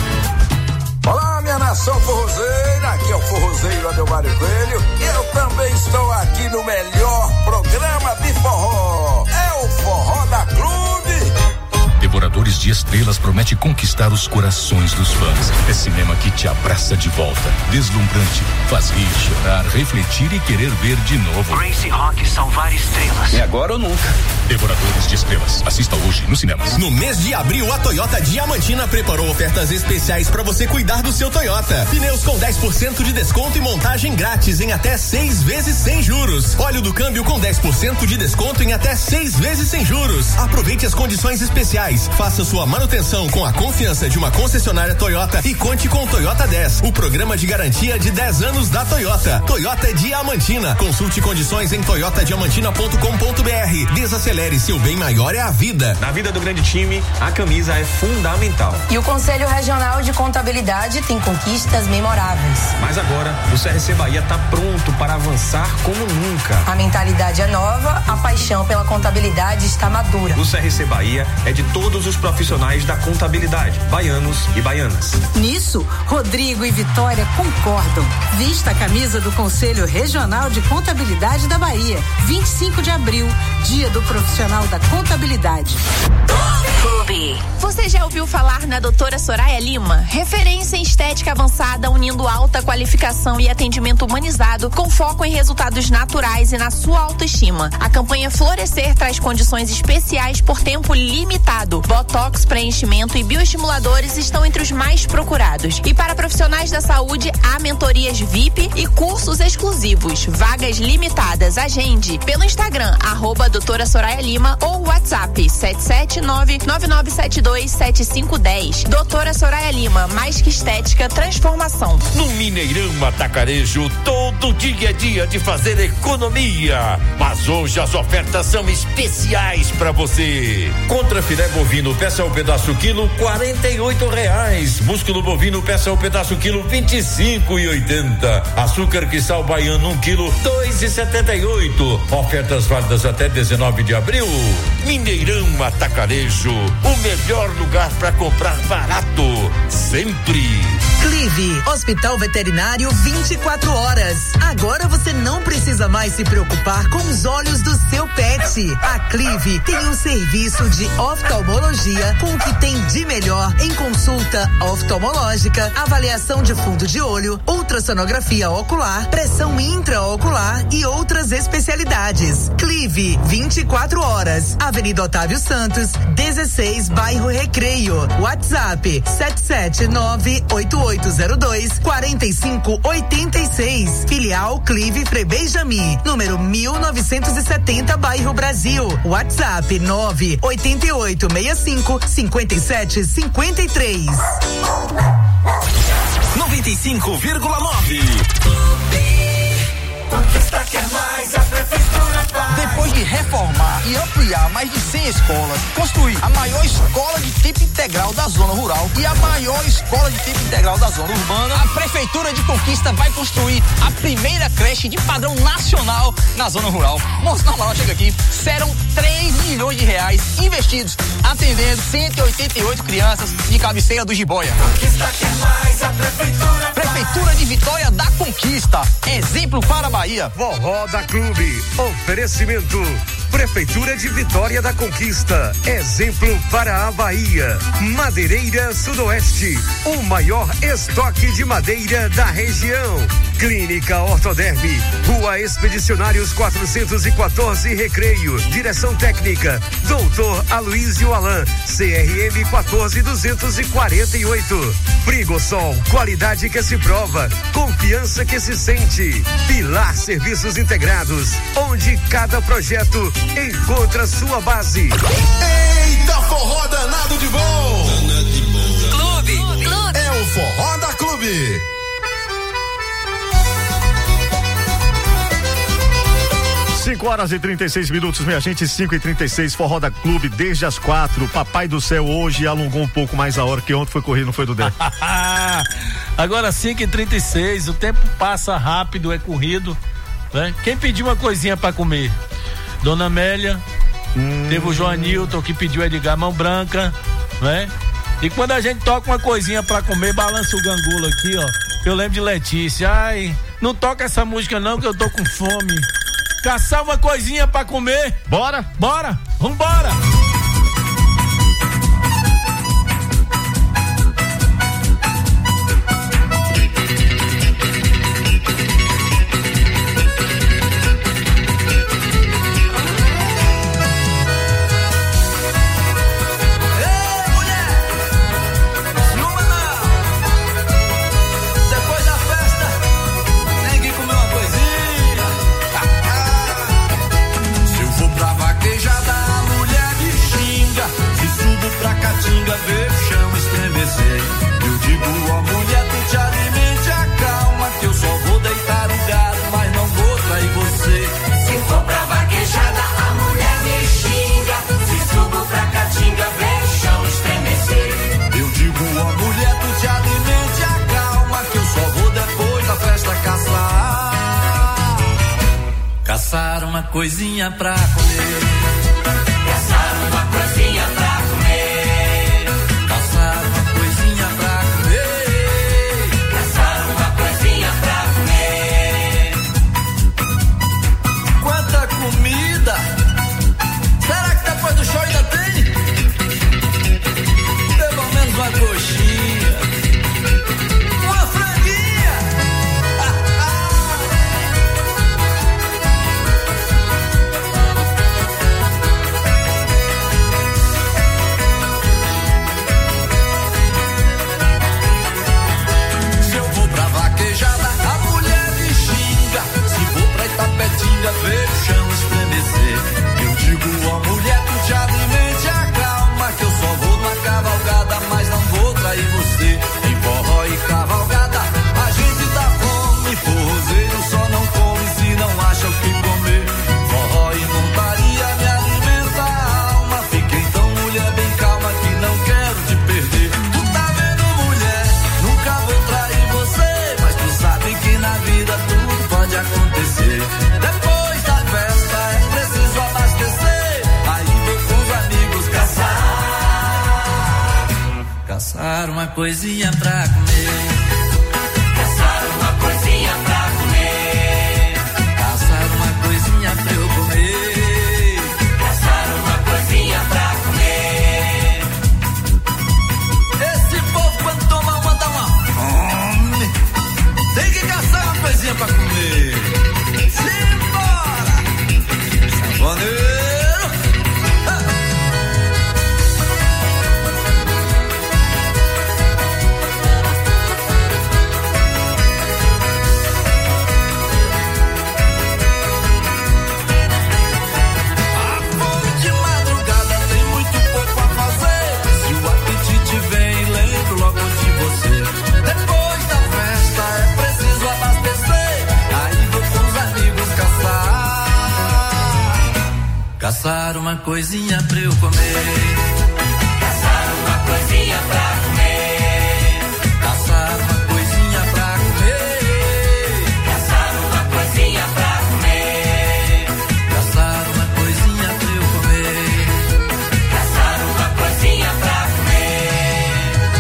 Olá, minha nação forrozeira, aqui é o forrozeiro Adelmário Coelho. Eu também estou aqui no melhor programa de forró. É o Forró da Clube. Devoradores de Estrelas promete conquistar os corações dos fãs. É cinema que te abraça de volta. Deslumbrante, faz rir, chorar, refletir e querer ver de novo. Crazy Rock salvar estrelas. É agora ou nunca. Devoradores de Estrelas. Assista hoje nos cinemas. No mês de abril, a Toyota Diamantina preparou ofertas especiais para você cuidar do seu Toyota. Pneus com dez por cento de desconto e montagem grátis em até seis vezes sem juros. Óleo do câmbio com dez por cento de desconto em até seis vezes sem juros. Aproveite as condições especiais. Faça sua sua manutenção com a confiança de uma concessionária Toyota e conte com o Toyota dez, o programa de garantia de dez anos da Toyota. Toyota Diamantina. Consulte condições em toyota diamantina ponto com ponto b r. Desacelere, seu bem maior é a vida. Na vida do grande time, a camisa é fundamental. E o Conselho Regional de Contabilidade tem conquistas memoráveis. Mas agora, o C R C Bahia está pronto para avançar como nunca. A mentalidade é nova, a paixão pela contabilidade está madura. O C R C Bahia é de todos os profissionais da contabilidade, baianos e baianas. Nisso, Rodrigo e Vitória concordam. Vista a camisa do Conselho Regional de Contabilidade da Bahia. vinte e cinco de abril, Dia do Profissional da Contabilidade. Clube. Você já ouviu falar na doutora Soraya Lima? Referência em estética avançada, unindo alta qualificação e atendimento humanizado com foco em resultados naturais e na sua autoestima. A campanha Florescer traz condições especiais por tempo limitado. Botox, preenchimento e bioestimuladores estão entre os mais procurados. E para profissionais da saúde, há mentorias V I P e cursos exclusivos. Vagas limitadas. Agende pelo Instagram, arroba doutora Soraya Lima ou WhatsApp sete sete nove nove nove sete dois sete cinco um zero. Doutora Soraya Lima, mais que estética, transformação. No Mineirão Atacarejo, todo dia é dia de fazer economia. Mas hoje as ofertas são especiais para você. Contra filé bovino, peça ao pedaço quilo, quarenta e oito reais. Músculo bovino, peça ao pedaço quilo, vinte e cinco e oitenta. Açúcar cristal baiano, um quilo, dois e setenta e oito. Ofertas válidas até dezenove de abril. Mineirão Atacarejo, o melhor lugar para comprar barato, sempre. Clive, Hospital Veterinário vinte e quatro horas. Agora você não precisa mais se preocupar com os olhos do seu pet. A Clive tem um serviço de oftalmologia com o que tem de melhor em consulta oftalmológica, avaliação de fundo de olho, ultrassonografia ocular, pressão intraocular e outras especialidades. Clive, vinte e quatro horas. Avenida Otávio Santos, dezesseis, bairro Recreio. WhatsApp sete sete nove oito oito zero dois quatro cinco oito seis. Filial Clive Frei Benjamin, número mil novecentos e setenta, bairro Brasil. WhatsApp nove oito oito seis cinco cinco sete cinco três. noventa e cinco vírgula nove. Conquista quer mais, a prefeitura faz. Depois de reformar e ampliar mais de cem escolas, construir a maior escola de tempo integral da zona rural e a maior escola de tempo integral da zona urbana, a Prefeitura de Conquista vai construir a primeira creche de padrão nacional na zona rural. Moço, na moral, chega aqui, serão três milhões de reais investidos, atendendo cento e oitenta e oito crianças de cabeceira do Jiboia. Conquista quer mais, a prefeitura faz. Prefeitura de Vitória da Conquista, exemplo para a Bahia. Forró da Clube, oferecimento Prefeitura de Vitória da Conquista, exemplo para a Bahia. Madeireira Sudoeste, o maior estoque de madeira da região. Clínica Ortoderme, Rua Expedicionários quatrocentos e quatorze, Recreio. Direção técnica, doutor Aloysio Alan, C R M quatorze duzentos e quarenta e oito. Frigosol, qualidade que se prova, confiança que se sente. Pilar Serviços Integrados, onde cada projeto encontra sua base. Eita, forró danado de bom! Clube, Clube. É o Forró da Clube. cinco horas e trinta e seis minutos, minha gente, cinco e trinta e seis, Forró da Clube, desde as quatro. Papai do céu hoje alongou um pouco mais a hora, que ontem foi correr, não foi do Dé. Agora cinco e trinta e seis, o tempo passa rápido, é corrido, né? Quem pediu uma coisinha pra comer? Dona Amélia, hum. teve o Joanilton que pediu Edgar Mão Branca, né? E quando a gente toca uma coisinha pra comer, balança o gangula aqui, ó. Eu lembro de Letícia, ai, não toca essa música não que eu tô com fome. Caçar uma coisinha pra comer. Bora? Bora, vambora. Vaquejada, a mulher de uma coisinha pra comer. Caçar uma coisinha pra comer. Caçar uma coisinha pra comer. Caçar uma coisinha pra comer. Quanta comida! Será que depois do show ainda tem? Pelo menos uma coxinha. Uma franguinha. Se eu vou pra vaquejada, a mulher me xinga. Se vou pra Itapetinga, vejo o chão estremecer. Eu digo, ó mulher, tu te alimente, acalma, que eu só vou na cavalgada, mas não vou trair você. Em forró e cavalgada, a gente dá fome. Forrozeiro só não come se não acha o que comer. Forró e montaria me alimenta a alma. Fica então, mulher, bem calma, que não quero te perder. Tu tá vendo, mulher, nunca vou trair você, mas tu sabe que na vida tudo pode acontecer. Depois da festa é preciso abastecer. Aí vou com os amigos caçar. Caçar uma coisinha pra comer. Caçar uma coisinha pra comer. Caçar uma coisinha pra eu comer. Caçar uma coisinha pra comer. Esse povo quando toma uma dá uma fome. Tem que caçar uma coisinha pra comer. Simbora! Sanfoneiro! Caçar uma coisinha pra eu comer. Caçar uma coisinha pra comer. Caçar uma coisinha pra comer. Caçar uma coisinha pra comer. Caçar uma coisinha pra eu comer. Caçar uma coisinha pra comer.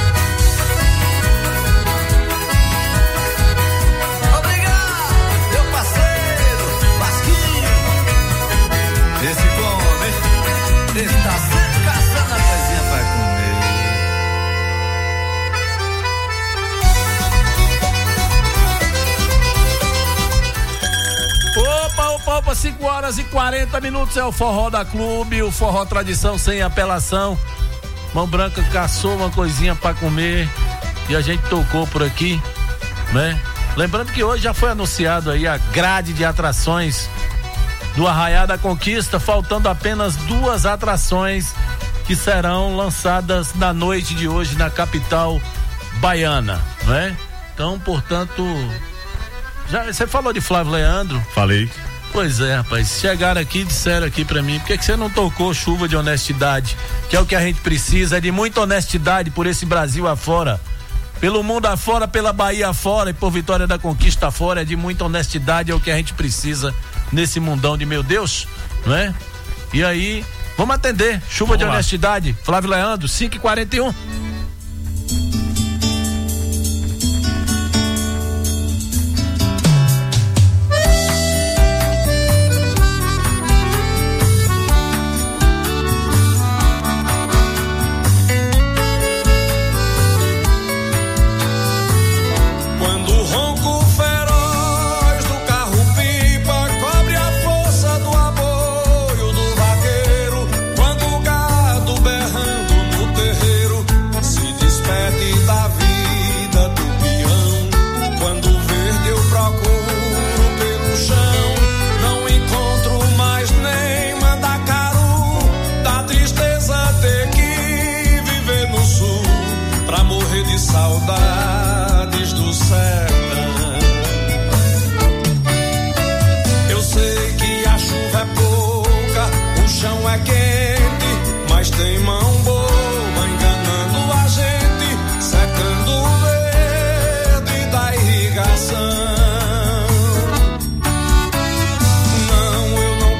Obrigado, meu parceiro, Vasquinho. Esse come, esse tá sempre caçando a coisinha pra comer. Opa, opa, opa, cinco horas e quarenta minutos é o Forró da Clube, o Forró Tradição sem apelação. Mão Branca caçou uma coisinha pra comer e a gente tocou por aqui, né? Lembrando que hoje já foi anunciado aí a grade de atrações do Arraiá da Conquista, faltando apenas duas atrações que serão lançadas na noite de hoje na capital baiana, né? Então, portanto, já você falou de Flávio Leandro? Falei. Pois é, rapaz, chegaram aqui e disseram aqui pra mim, por que que você não tocou Chuva de Honestidade? Que é o que a gente precisa, é de muita honestidade por esse Brasil afora, pelo mundo afora, pela Bahia afora e por Vitória da Conquista afora, é de muita honestidade, é o que a gente precisa nesse mundão de meu Deus, não é? E aí, vamos atender, Chuva vamos de lá. Honestidade, Flávio Leandro, cinco e quarenta e um. Saudades do sertão. Eu sei que a chuva é pouca, o chão é quente, mas tem mão boa enganando a gente, secando o verde da irrigação. Não, eu não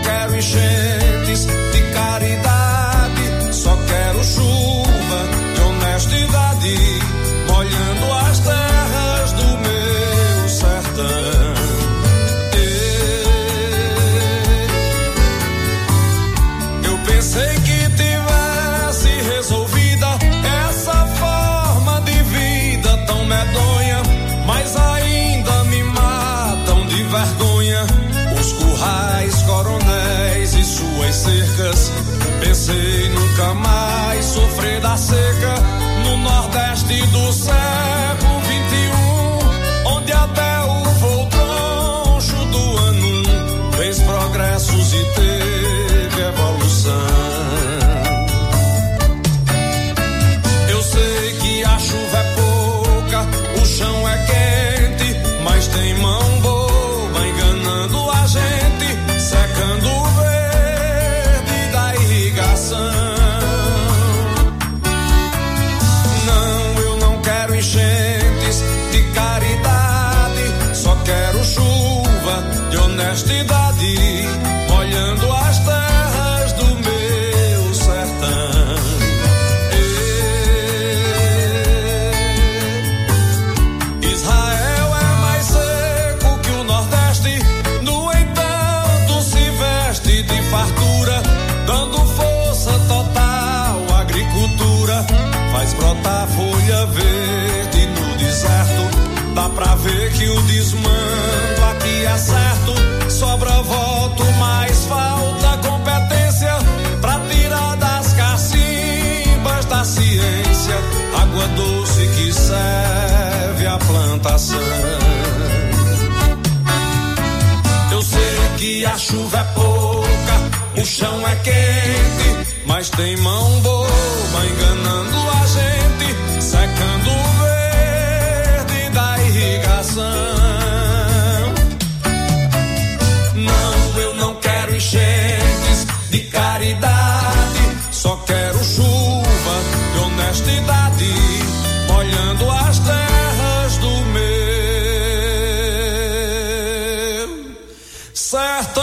nunca mais sofrer da seca no Nordeste do século vinte e um, onde até o voo troncho do ano fez progressos e teve evolução. Eu sei que a chuva é pouca, o chão é quente, mas tem mão boa enganando a gente, secando o verde da irrigação. Não, eu não quero enchentes de caridade, só quero chuva de honestidade, molhando as terras do meu sertão. Israel é mais seco que o Nordeste, no entanto se veste de fartura, dando força total à agricultura, faz brotar folha verde no deserto, dá pra ver que o desmando aqui é certo, sobra voto, mas falta competência pra tirar das cacimbas da ciência água doce que serve à plantação. Eu sei que a chuva é pouca, o chão é quente, mas tem mão boa enganando a gente, secando o verde da irrigação. Não, eu não quero enchentes de caridade, só quero chuva de honestidade, molhando as terras do meu sertão.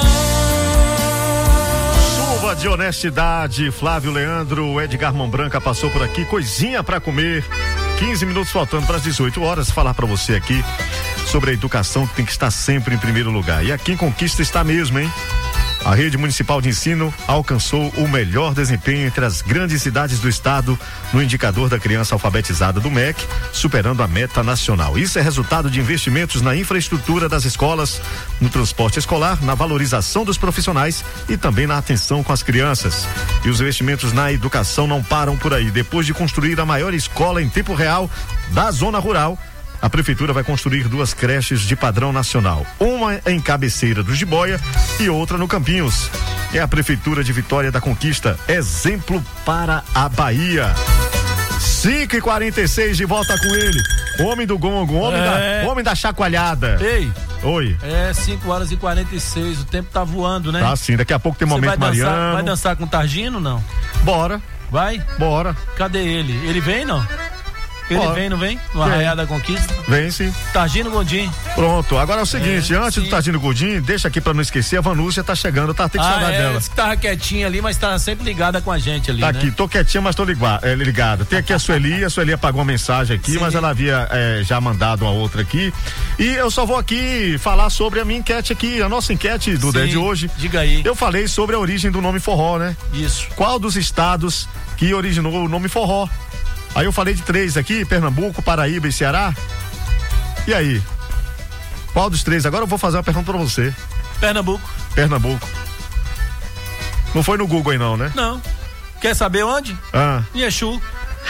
Chuva de honestidade, Flávio Leandro, o Edgar Mão Branca passou por aqui, coisinha pra comer. quinze minutos faltando para as dezoito horas, falar para você aqui sobre a educação que tem que estar sempre em primeiro lugar. E aqui em Conquista está mesmo, hein? A rede municipal de ensino alcançou o melhor desempenho entre as grandes cidades do estado no indicador da criança alfabetizada do M E C, superando a meta nacional. Isso é resultado de investimentos na infraestrutura das escolas, no transporte escolar, na valorização dos profissionais e também na atenção com as crianças. E os investimentos na educação não param por aí. Depois de construir a maior escola em tempo real da zona rural, a prefeitura vai construir duas creches de padrão nacional, uma em Cabeceira do Jiboia e outra no Campinhos. É a prefeitura de Vitória da Conquista, exemplo para a Bahia. cinco e quarenta e seis, de volta com ele, homem do gongo, homem, é. da, homem da chacoalhada. Ei. Oi. É cinco horas e quarenta e seis, o tempo tá voando, né? Tá sim, daqui a pouco tem momento vai dançar, Mariano. Vai dançar com o Targino, não? Bora. Vai? Bora. Cadê ele? Ele vem, não? Ele Bora. vem, não vem? No Arraial da Conquista? Vem sim. Targino Godinho. Pronto, agora é o seguinte, É, antes sim. do Targino Godinho, deixa aqui pra não esquecer, a Vanúcia tá chegando, tá tem Ah, saudade é, dela. disse que tava quietinha ali, mas tava sempre ligada com a gente ali, Tá né? aqui, tô quietinha, mas tô ligua- é, ligada. Tem aqui a Sueli, a Sueli apagou uma mensagem aqui, Sim. mas ela havia é, já mandado uma outra aqui. E eu só vou aqui falar sobre a minha enquete aqui, a nossa enquete do Sim, dia de hoje. diga aí. Eu falei sobre a origem do nome forró, né? Isso. Qual dos estados que originou o nome forró? Aí eu falei de três aqui, Pernambuco, Paraíba e Ceará. E aí? Qual dos três? Agora eu vou fazer uma pergunta pra você. Pernambuco. Pernambuco. Não foi no Google aí não, né? Não. Quer saber onde? Ah. Em Exu.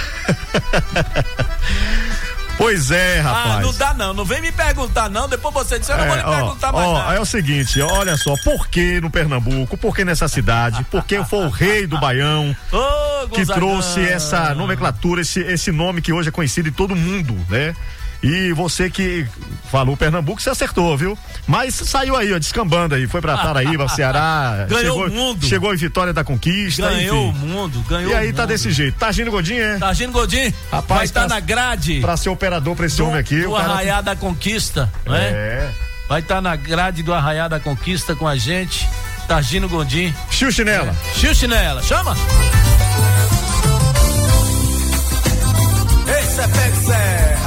Pois é, rapaz. Ah, não dá não, não vem me perguntar não, depois você disse, eu não É, vou lhe ó, perguntar mais ó, nada. é o seguinte, olha só, por que no Pernambuco, por que nessa cidade, porque foi o rei do Baião Ô, que Gonzagão. trouxe essa nomenclatura, esse, esse nome que hoje é conhecido em todo mundo, né? E você que falou Pernambuco, você acertou, viu? Mas saiu aí, ó, descambando aí, foi pra Taraíba, Ceará. Ganhou chegou, o mundo. Chegou em Vitória da Conquista, Ganhou enfim. o mundo, ganhou E aí o tá mundo. desse jeito. Targino Godinho, é? Targino Godinho, vai estar pra- na grade. Pra ser operador pra esse do, homem aqui. do o cara- Arraial da Conquista, né? É. Vai estar na grade do Arraial da Conquista com a gente, Targino Godinho. Chiu Chinela. É. Chiu Chinela, chama. Esse é pé de serra.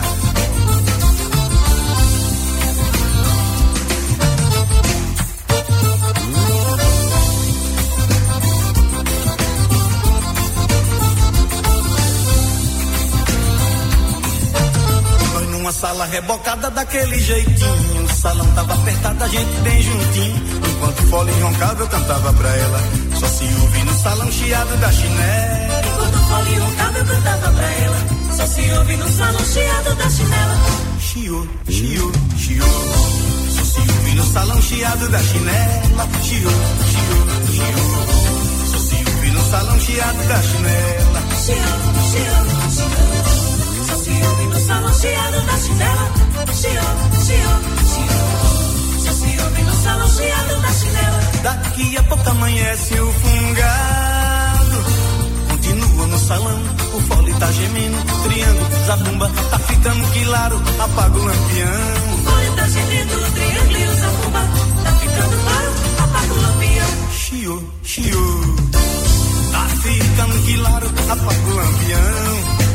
Nós numa sala rebocada daquele jeitinho. O salão tava apertado, a gente bem juntinho. Enquanto o fole roncava, eu cantava pra ela. Só se ouve no salão chiado da chinela. fole roncava, eu cantava pra ela. Só se ouve no salão chiado da chinela. Chiô, chiô, chiô. Só se ouve no salão chiado da chinela. Chiô, chiô, chiô. Só se ouve no salão chiado da chinela. Chiô, chiô, chiô. Só se ouve no salão chiado da chinela. Chiô, chiô, chiô. Só se ouve no salão chiado da chinela. Daqui a pouco amanhece o fungado. Continua no salão, o fole tá gemendo. Triângulo, zabumba, tá ficando claro. Apaga o lampião. O fole tá gemendo, o triângulo e o zabumba. Tá ficando claro, apaga o lampião. Chiô, chiô. Tá ficando claro, apaga o lampião.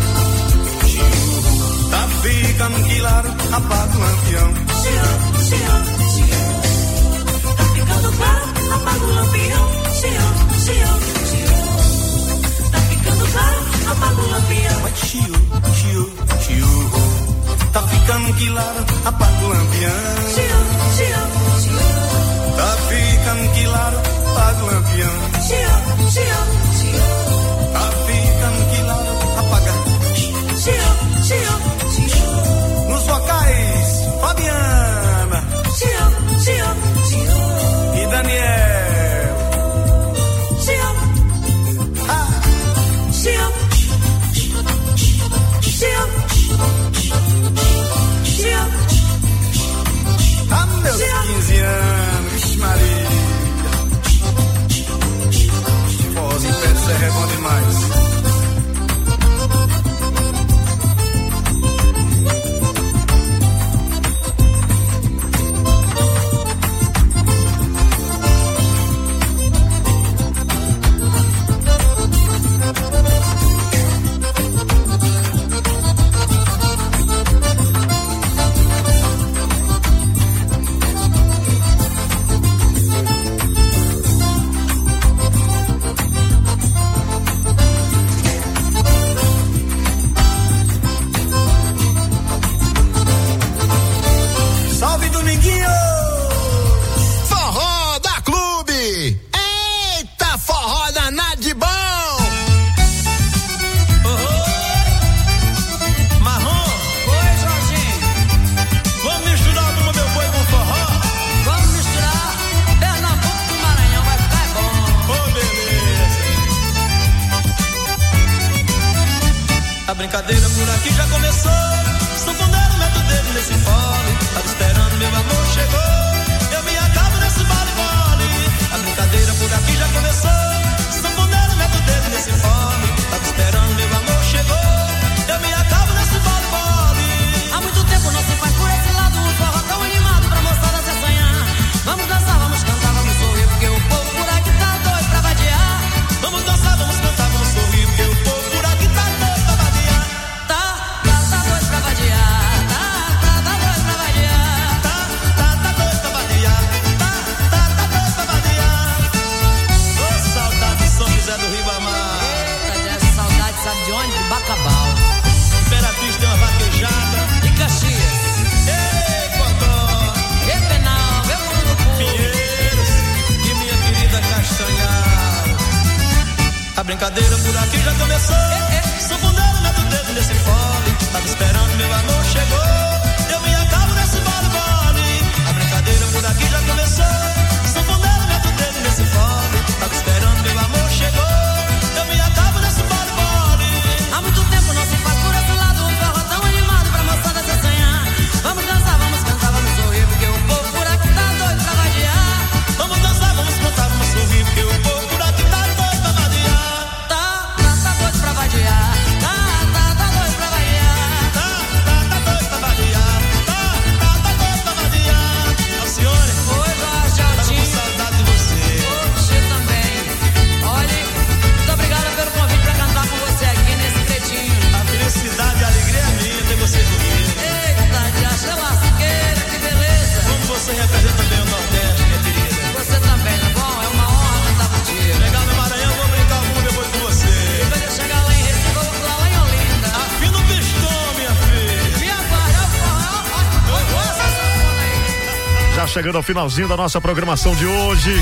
Chiô. Tá ficando claro, apaga o lampião. Chiô, chiô, chiô. Tá ficando claro, apaga o lampião. Chiô, chiô, chiô. Tá ficando claro, apaga o lampião. Chiô, chiô, chiô. Tá ficando claro, apaga o lampião. Chiô, chiô, chiô. Tá ficando claro, apaga o lampião. Chiô, chiô, chiô. Tá ficando claro, apaga. Chiô, chiô, chiô. Nos vocais, Fabiana. Chiô, chiô, chiô. E Daniel. Chiô. Ah. Chiô. Chiô. Chiô. Ah, meus quinze anos, vixe Maria. Voz em pé de serra é bom demais. Brincadeira por aqui já começou. Sanfoneiro mete o dedo nesse fole. Tava esperando, meu amor chegou. Eu me acabo nesse vale-vale. A brincadeira por aqui já começou. Sanfoneiro mete o dedo nesse fole. Tava esperando, meu amor chegou. Eu me acabo nesse vale-vale. Há muito tempo não se faz por esse lado um forró tão animado pra moçada se assanhar. Vamos dançar, vamos cantar, vamos sorrir, porque o povo por aqui tá doido pra vadiar. Vamos dançar, vamos cantar, vamos sorrir, porque o povo por aqui tá doido pra vadiar. Tá, tá, tá doido pra vadiar. Tá, tá, tá doido pra vadiar. Tá, tá, tá doido pra vadiar. Tá, tá, tá doido pra vadiar. Ô, saudade de São José do Ribamar. Eita, dessa saudade, sabe de onde? De Bacabal. Imperatriz tem uma vaquejada. E Caxias. Ei, Codó. E Penal, meu mundo. Pinheiros e minha querida Castanhal. A brincadeira por aqui já começou. Sanfoneiro mete o dedo nesse fole. Tava esperando, meu amor chegou. Eu me acabo nesse vale-vale. A brincadeira por aqui já começou. Sanfoneiro mete o dedo nesse fole. Tava esperando, meu amor chegou. Eu me acabo nesse vale-vale. Há muito tempo não se faz por esse lado um forró tão animado pra moçada se assanhar. Vamos dançar, vamos cantar, vamos sorrir, porque o povo por aqui tá doido pra vadiar. Vamos dançar, vamos cantar, vamos sorrir, porque o povo por aqui tá doido pra vadiar. Tá, tá, tá doido pra vadiar. Tá, tá, tá doido pra vadiar. Tá, tá, tá doido pra vadiar. Tá, tá, tá doido pra vadiar. Alcione. Oi, Jorge Tava Altinho. com saudade de você. Você também. Olha, muito obrigada pelo convite pra cantar com você aqui nesse pretinho. A felicidade e a alegria é minha ter você comigo. Eita, de acha lasqueira, que beleza. Como você representa bem o Nordeste, minha querida. Você também, tá bom? É uma honra cantar contigo. Legal no Maranhão, vou brincar alguma depois com você. E quando eu chegar lá em Recife, eu vou lá em Olinda. Afina o pistão, minha filha. Me aguarda, o forró. Olha essa sanfona aí. Já chegando ao finalzinho da nossa programação de hoje.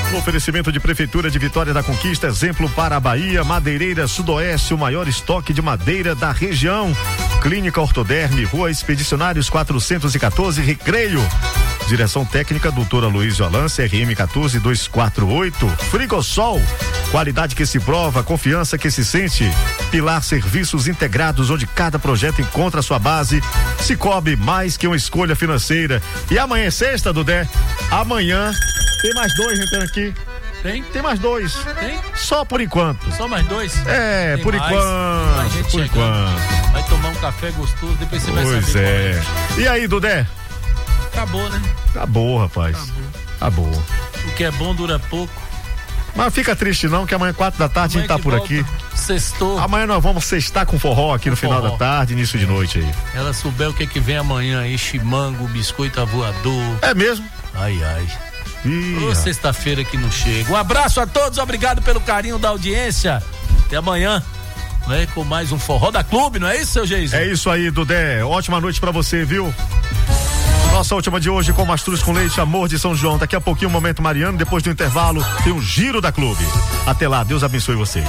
Oferecimento de Prefeitura de Vitória da Conquista, exemplo para a Bahia. Madeireira Sudoeste, o maior estoque de madeira da região. Clínica Ortoderme, Rua Expedicionários quatrocentos e quatorze, Recreio. Direção técnica, doutora Luiz Jolan, C R M quatorze dois quatro oito. Frigosol, qualidade que se prova, confiança que se sente. Pilar Serviços Integrados, onde cada projeto encontra a sua base. Cicobi, mais que uma escolha financeira. E amanhã é sexta, Dudé. Amanhã tem mais dois entrando aqui. Tem? Tem mais dois. Tem? Só por enquanto. Só mais dois? É, tem por mais, enquanto. Por chegando. enquanto. Vai tomar um café gostoso, depois você pois vai saber. É. E aí, Dudé? Acabou, né? Acabou, rapaz. Acabou. Acabou. O que é bom dura pouco. Mas fica triste não, que amanhã quatro da tarde amanhã a gente tá por volta. Aqui. Sextou. Amanhã nós vamos sextar com forró aqui com no final forró. Da tarde, início de noite aí. Ela souber o que é que vem amanhã aí, chimango, biscoito voador. É mesmo? Ai, ai. Ô, sexta-feira que não chega. Um abraço a todos, obrigado pelo carinho da audiência. Até amanhã, né, com mais um Forró da Clube, não é isso, seu Geison? É isso aí, Dudé. Ótima noite pra você, viu? Nossa última de hoje com mastruz com leite, amor de São João. Daqui a pouquinho, o Momento Mariano. Depois do intervalo, tem um giro da Clube. Até lá, Deus abençoe vocês.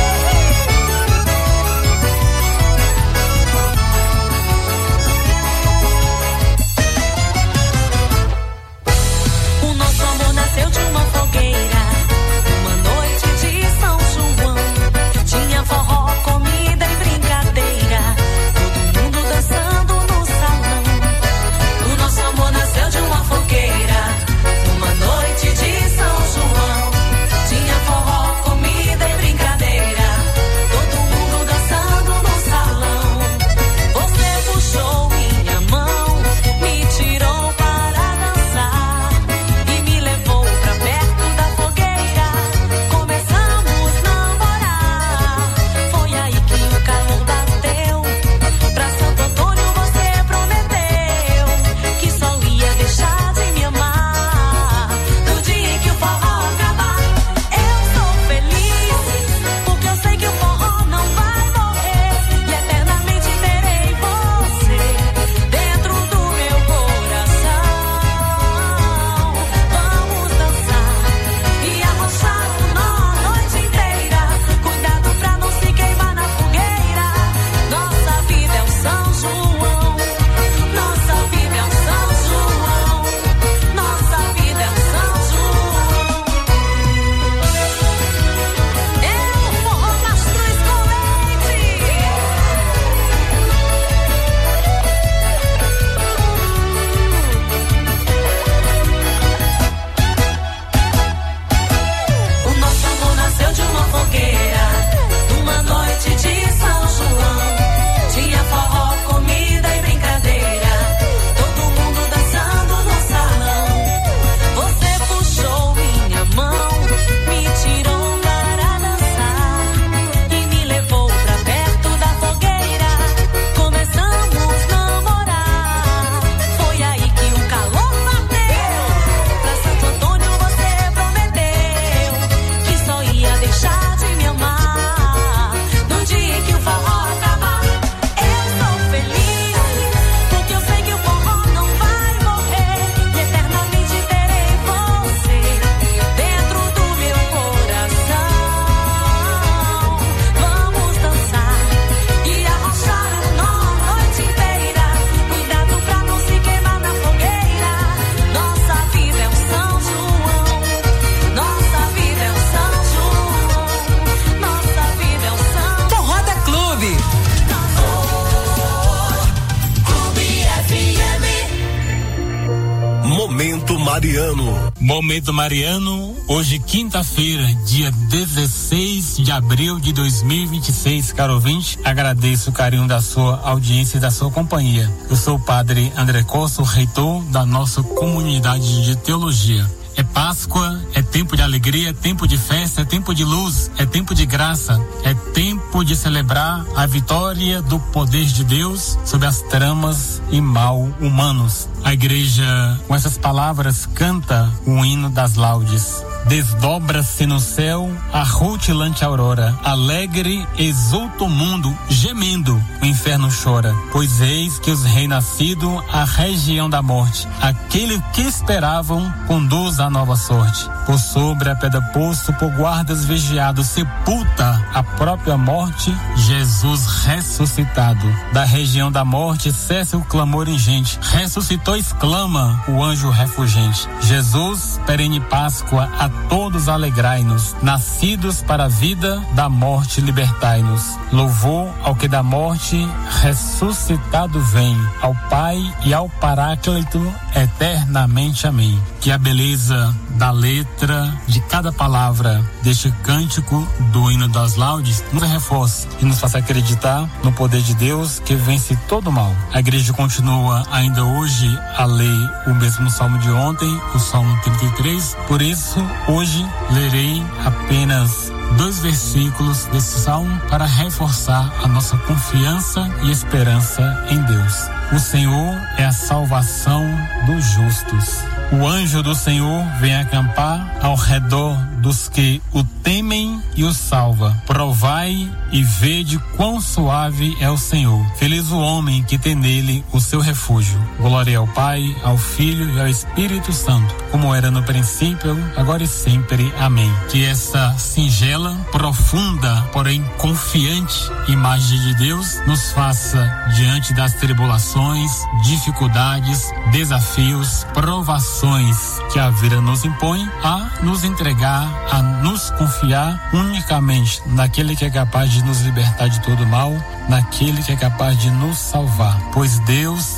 Mariano. Momento Mariano, hoje quinta-feira, dia dezesseis de abril de dois mil e vinte e seis. Caro ouvinte, agradeço o carinho da sua audiência e da sua companhia. Eu sou o padre André Costa, o reitor da nossa comunidade de teologia. É Páscoa, é tempo de alegria, é tempo de festa, é tempo de luz, é tempo de graça, é tempo de celebrar a vitória do poder de Deus sobre as tramas e mal humanos. A igreja, com essas palavras, canta o hino das laudes. Desdobra-se no céu a rutilante aurora, alegre exulta o mundo, gemendo o inferno inferno chora, pois eis que os renascido à região da morte, aquele que esperavam conduz a nova sorte. Por sobre a pedra posto, por guardas vigiados, sepulta a própria morte, Jesus ressuscitado. Da região da morte cessa o clamor ingente, ressuscitou, exclama o anjo refulgente. Jesus, perene Páscoa, a todos alegrai-nos, nascidos para a vida, da morte libertai-nos. Louvor ao que da morte ressuscitado vem, ao Pai e ao Paráclito eternamente, amém. Que a beleza da letra de cada palavra deste cântico do hino das laudes nos reforce e nos faça acreditar no poder de Deus que vence todo o mal. A igreja continua ainda hoje a ler o mesmo salmo de ontem, o Salmo trinta e três. Por isso, hoje lerei apenas dois versículos desse salmo para reforçar a nossa confiança e esperança em Deus. O Senhor é a salvação dos justos. O anjo do Senhor vem acampar ao redor dos que o temem e o salva. Provai e vede quão suave é o Senhor. Feliz o homem que tem nele o seu refúgio. Glória ao Pai, ao Filho e ao Espírito Santo, como era no princípio, agora e sempre. Amém. Que essa singela, profunda, porém confiante imagem de Deus nos faça, diante das tribulações, dificuldades, desafios, provações que a vida nos impõe, a nos entregar, a nos confiar unicamente naquele que é capaz de nos libertar de todo mal, naquele que é capaz de nos salvar, pois Deus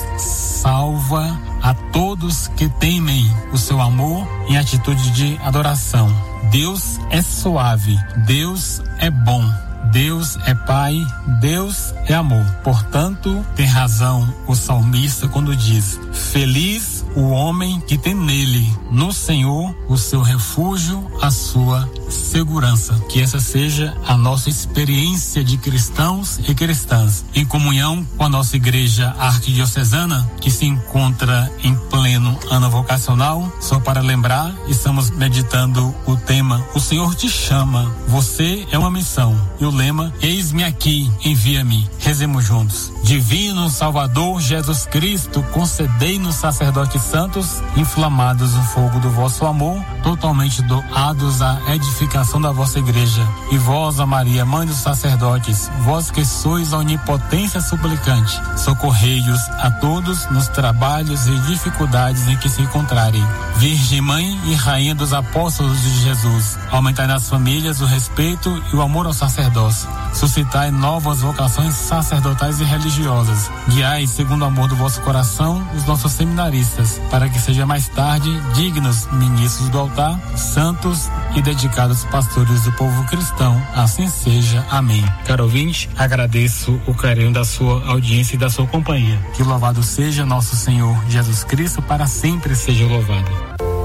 salva a todos que temem o seu amor em atitude de adoração. Deus é suave, Deus é bom, Deus é Pai, Deus é amor. Portanto, tem razão o salmista quando diz: feliz o homem que tem nele, no Senhor, o seu refúgio, a sua segurança. Que essa seja a nossa experiência de cristãos e cristãs, em comunhão com a nossa igreja arquidiocesana, que se encontra em pleno ano vocacional. Só para lembrar, estamos meditando o tema O Senhor te chama, você é uma missão. E o lema: eis-me aqui, envia-me. Rezemos juntos. Divino Salvador Jesus Cristo, concedei-nos sacerdotes santos, inflamados no fogo do vosso amor, totalmente doados à edificação da vossa igreja. E vós, a Maria, mãe dos sacerdotes, vós que sois a onipotência suplicante, socorrei-os a todos nos trabalhos e dificuldades em que se encontrarem. Virgem Mãe e Rainha dos Apóstolos de Jesus, aumentai nas famílias o respeito e o amor ao sacerdócio. Suscitai novas vocações sacerdotais e religiosas. Guiai, segundo o amor do vosso coração, os nossos seminaristas, para que sejam mais tarde dignos ministros do altar, santos e dedicados pastores do povo cristão. Assim seja. Amém. Caro ouvinte, agradeço o carinho da sua audiência e da sua companhia. Que louvado seja nosso Senhor Jesus Cristo, para sempre seja louvado.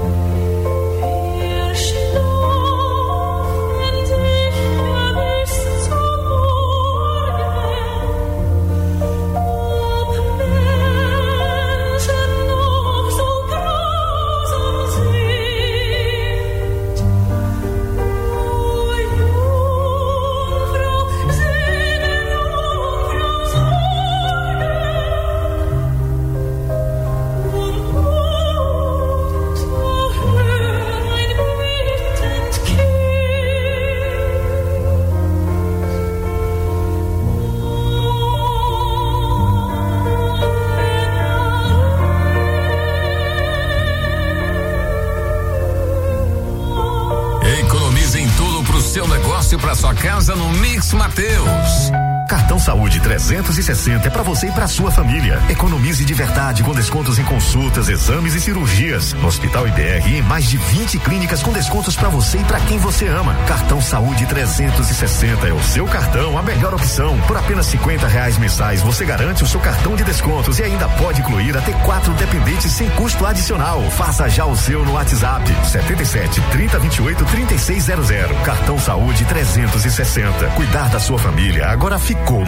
Para sua casa no Mix Mateus. Cartão Saúde trezentos e sessenta é para você e para sua família. Economize de verdade com descontos em consultas, exames e cirurgias. No Hospital I B R e em mais de vinte clínicas com descontos para você e para quem você ama. Cartão Saúde trezentos e sessenta é o seu cartão, a melhor opção. Por apenas cinquenta reais mensais você garante o seu cartão de descontos e ainda pode incluir até quatro dependentes sem custo adicional. Faça já o seu no WhatsApp setenta e sete, trinta, vinte e oito, trinta e seis zero zero. Cartão Saúde trezentos e sessenta. Cuidar da sua família agora ficou mais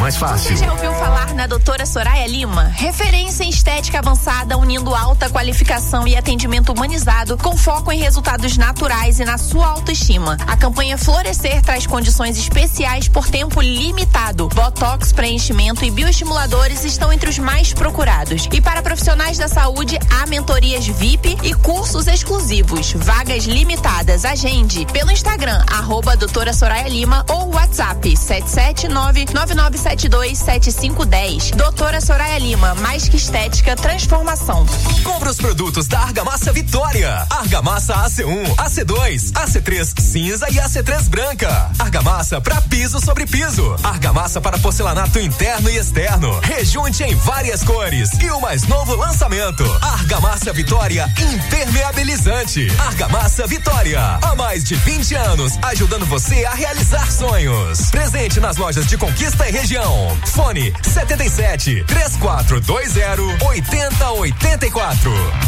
mais fácil. Você já ouviu falar na doutora Soraya Lima? Referência em estética avançada, unindo alta qualificação e atendimento humanizado com foco em resultados naturais e na sua autoestima. A campanha Florescer traz condições especiais por tempo limitado. Botox, preenchimento e bioestimuladores estão entre os mais procurados. E para profissionais da saúde, há mentorias V I P e cursos exclusivos. Vagas limitadas. Agende pelo Instagram, arroba doutora Soraya Lima ou WhatsApp sete sete nove, nove nove sete dois, sete cinco um zero. Doutora Soraya Lima, mais que estética, transformação. Compre os produtos da Argamassa Vitória. Argamassa A C um, A C dois, A C três cinza e A C três branca. Argamassa para piso sobre piso. Argamassa para porcelanato interno e externo. Rejunte em várias cores. E o mais novo lançamento, Argamassa Vitória Impermeabilizante. Argamassa Vitória, há mais de vinte anos, ajudando você a realizar sonhos. Presente nas lojas de Conquista e região. Fone setenta e sete, três quatro dois zero, oitenta oitenta e quatro.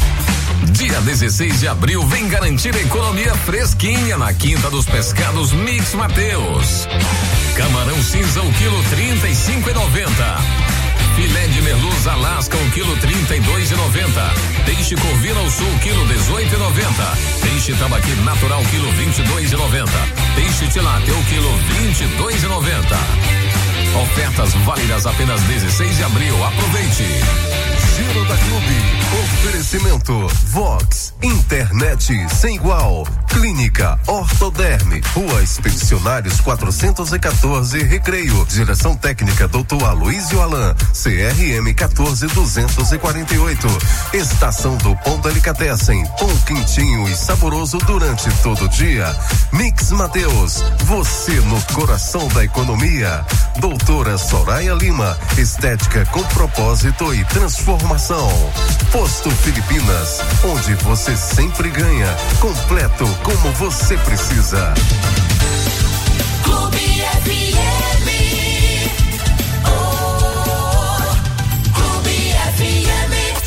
Dia dezesseis de abril vem garantir economia fresquinha na Quinta dos Pescados Mix Mateus. Camarão cinza o quilo trinta e cinco e noventa. Filé de merluz Alasca o quilo trinta e dois e noventa. Peixe Corvina ao Sul quilo dezoito e noventa. Peixe Tambaqui natural quilo vinte e dois e noventa. Peixe Tilápia o quilo vinte e dois e noventa. Ofertas válidas apenas dezesseis de abril. Aproveite. Giro da Clube. Oferecimento Vox, internet sem igual. Clínica Ortoderme, Rua Expedicionários quatrocentos e quatorze, Recreio. Direção técnica doutor Aloysio Alan, C R M quatorze duzentos e quarenta e oito. Estação do Pão Delicatessen, pão quentinho e saboroso durante todo o dia. Mix Mateus, você no coração da economia. Doutora Soraya Lima, estética com propósito e transformação. Posto Filipinas, onde você sempre ganha, completo como você precisa. Clube F M. Oh, Clube F M.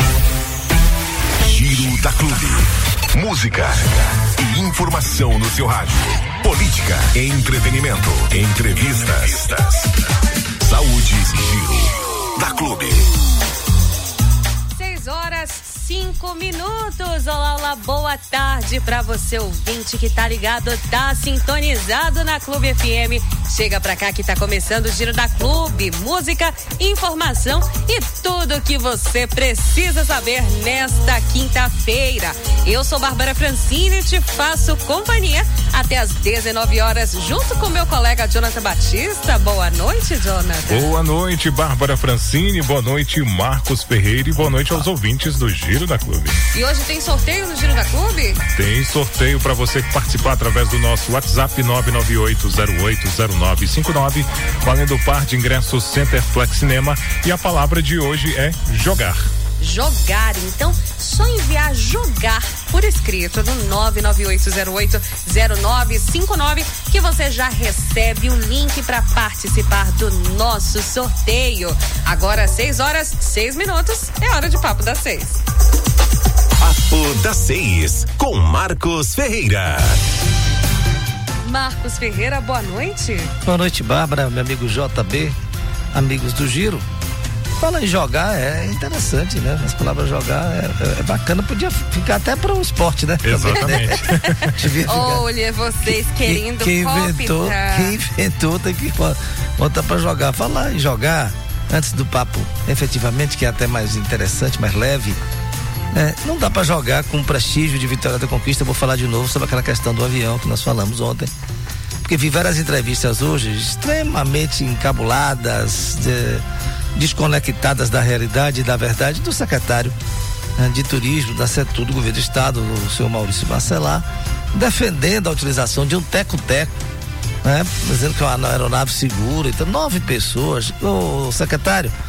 Giro da Clube. Música e informação no seu rádio. Política, entretenimento, entrevistas, saúde, Giro da Clube. seis horas, cinco minutos. Olá, olá, boa tarde pra você ouvinte que tá ligado, tá sintonizado na Clube F M. Chega pra cá que tá começando o Giro da Clube, música, informação e tudo que você precisa saber nesta quinta-feira. Eu sou Bárbara Francini e te faço companhia até às dezenove horas, junto com meu colega Jonathan Batista. Boa noite, Jonathan. Boa noite, Bárbara Francini. Boa noite, Marcos Ferreira. E boa noite aos ouvintes do Giro da Clube. E hoje tem sorteio no Giro da Clube? Tem sorteio para você participar através do nosso WhatsApp nove nove oito zero oito zero nove cinco nove, valendo par de ingressos Centerplex Cinema. E a palavra de hoje é jogar. Jogar, então só enviar jogar por escrito no nove nove oito zero oito zero nove cinco nove que você já recebe o link para participar do nosso sorteio. Agora seis horas, seis minutos, é hora de Papo das Seis. Papo das Seis, com Marcos Ferreira. Marcos Ferreira, boa noite. Boa noite, Bárbara, meu amigo J B, amigos do Giro. Fala em jogar, é interessante, né? As palavras jogar é, é bacana, podia ficar até para o esporte, né? Exatamente. Olha, vocês querendo quem inventou, copiar. Quem inventou tem que botar para jogar. Falar em jogar, antes do papo, efetivamente, que é até mais interessante, mais leve, é, não dá para jogar com prestígio de Vitória da Conquista. Eu vou falar de novo sobre aquela questão do avião que nós falamos ontem, porque vi várias entrevistas hoje extremamente encabuladas, de, desconectadas da realidade e da verdade do secretário, né, de turismo da Setur do governo do estado, o senhor Maurício Bacelar, defendendo a utilização de um teco-teco, né, dizendo que é uma aeronave segura. Então, nove pessoas. Ô, secretário,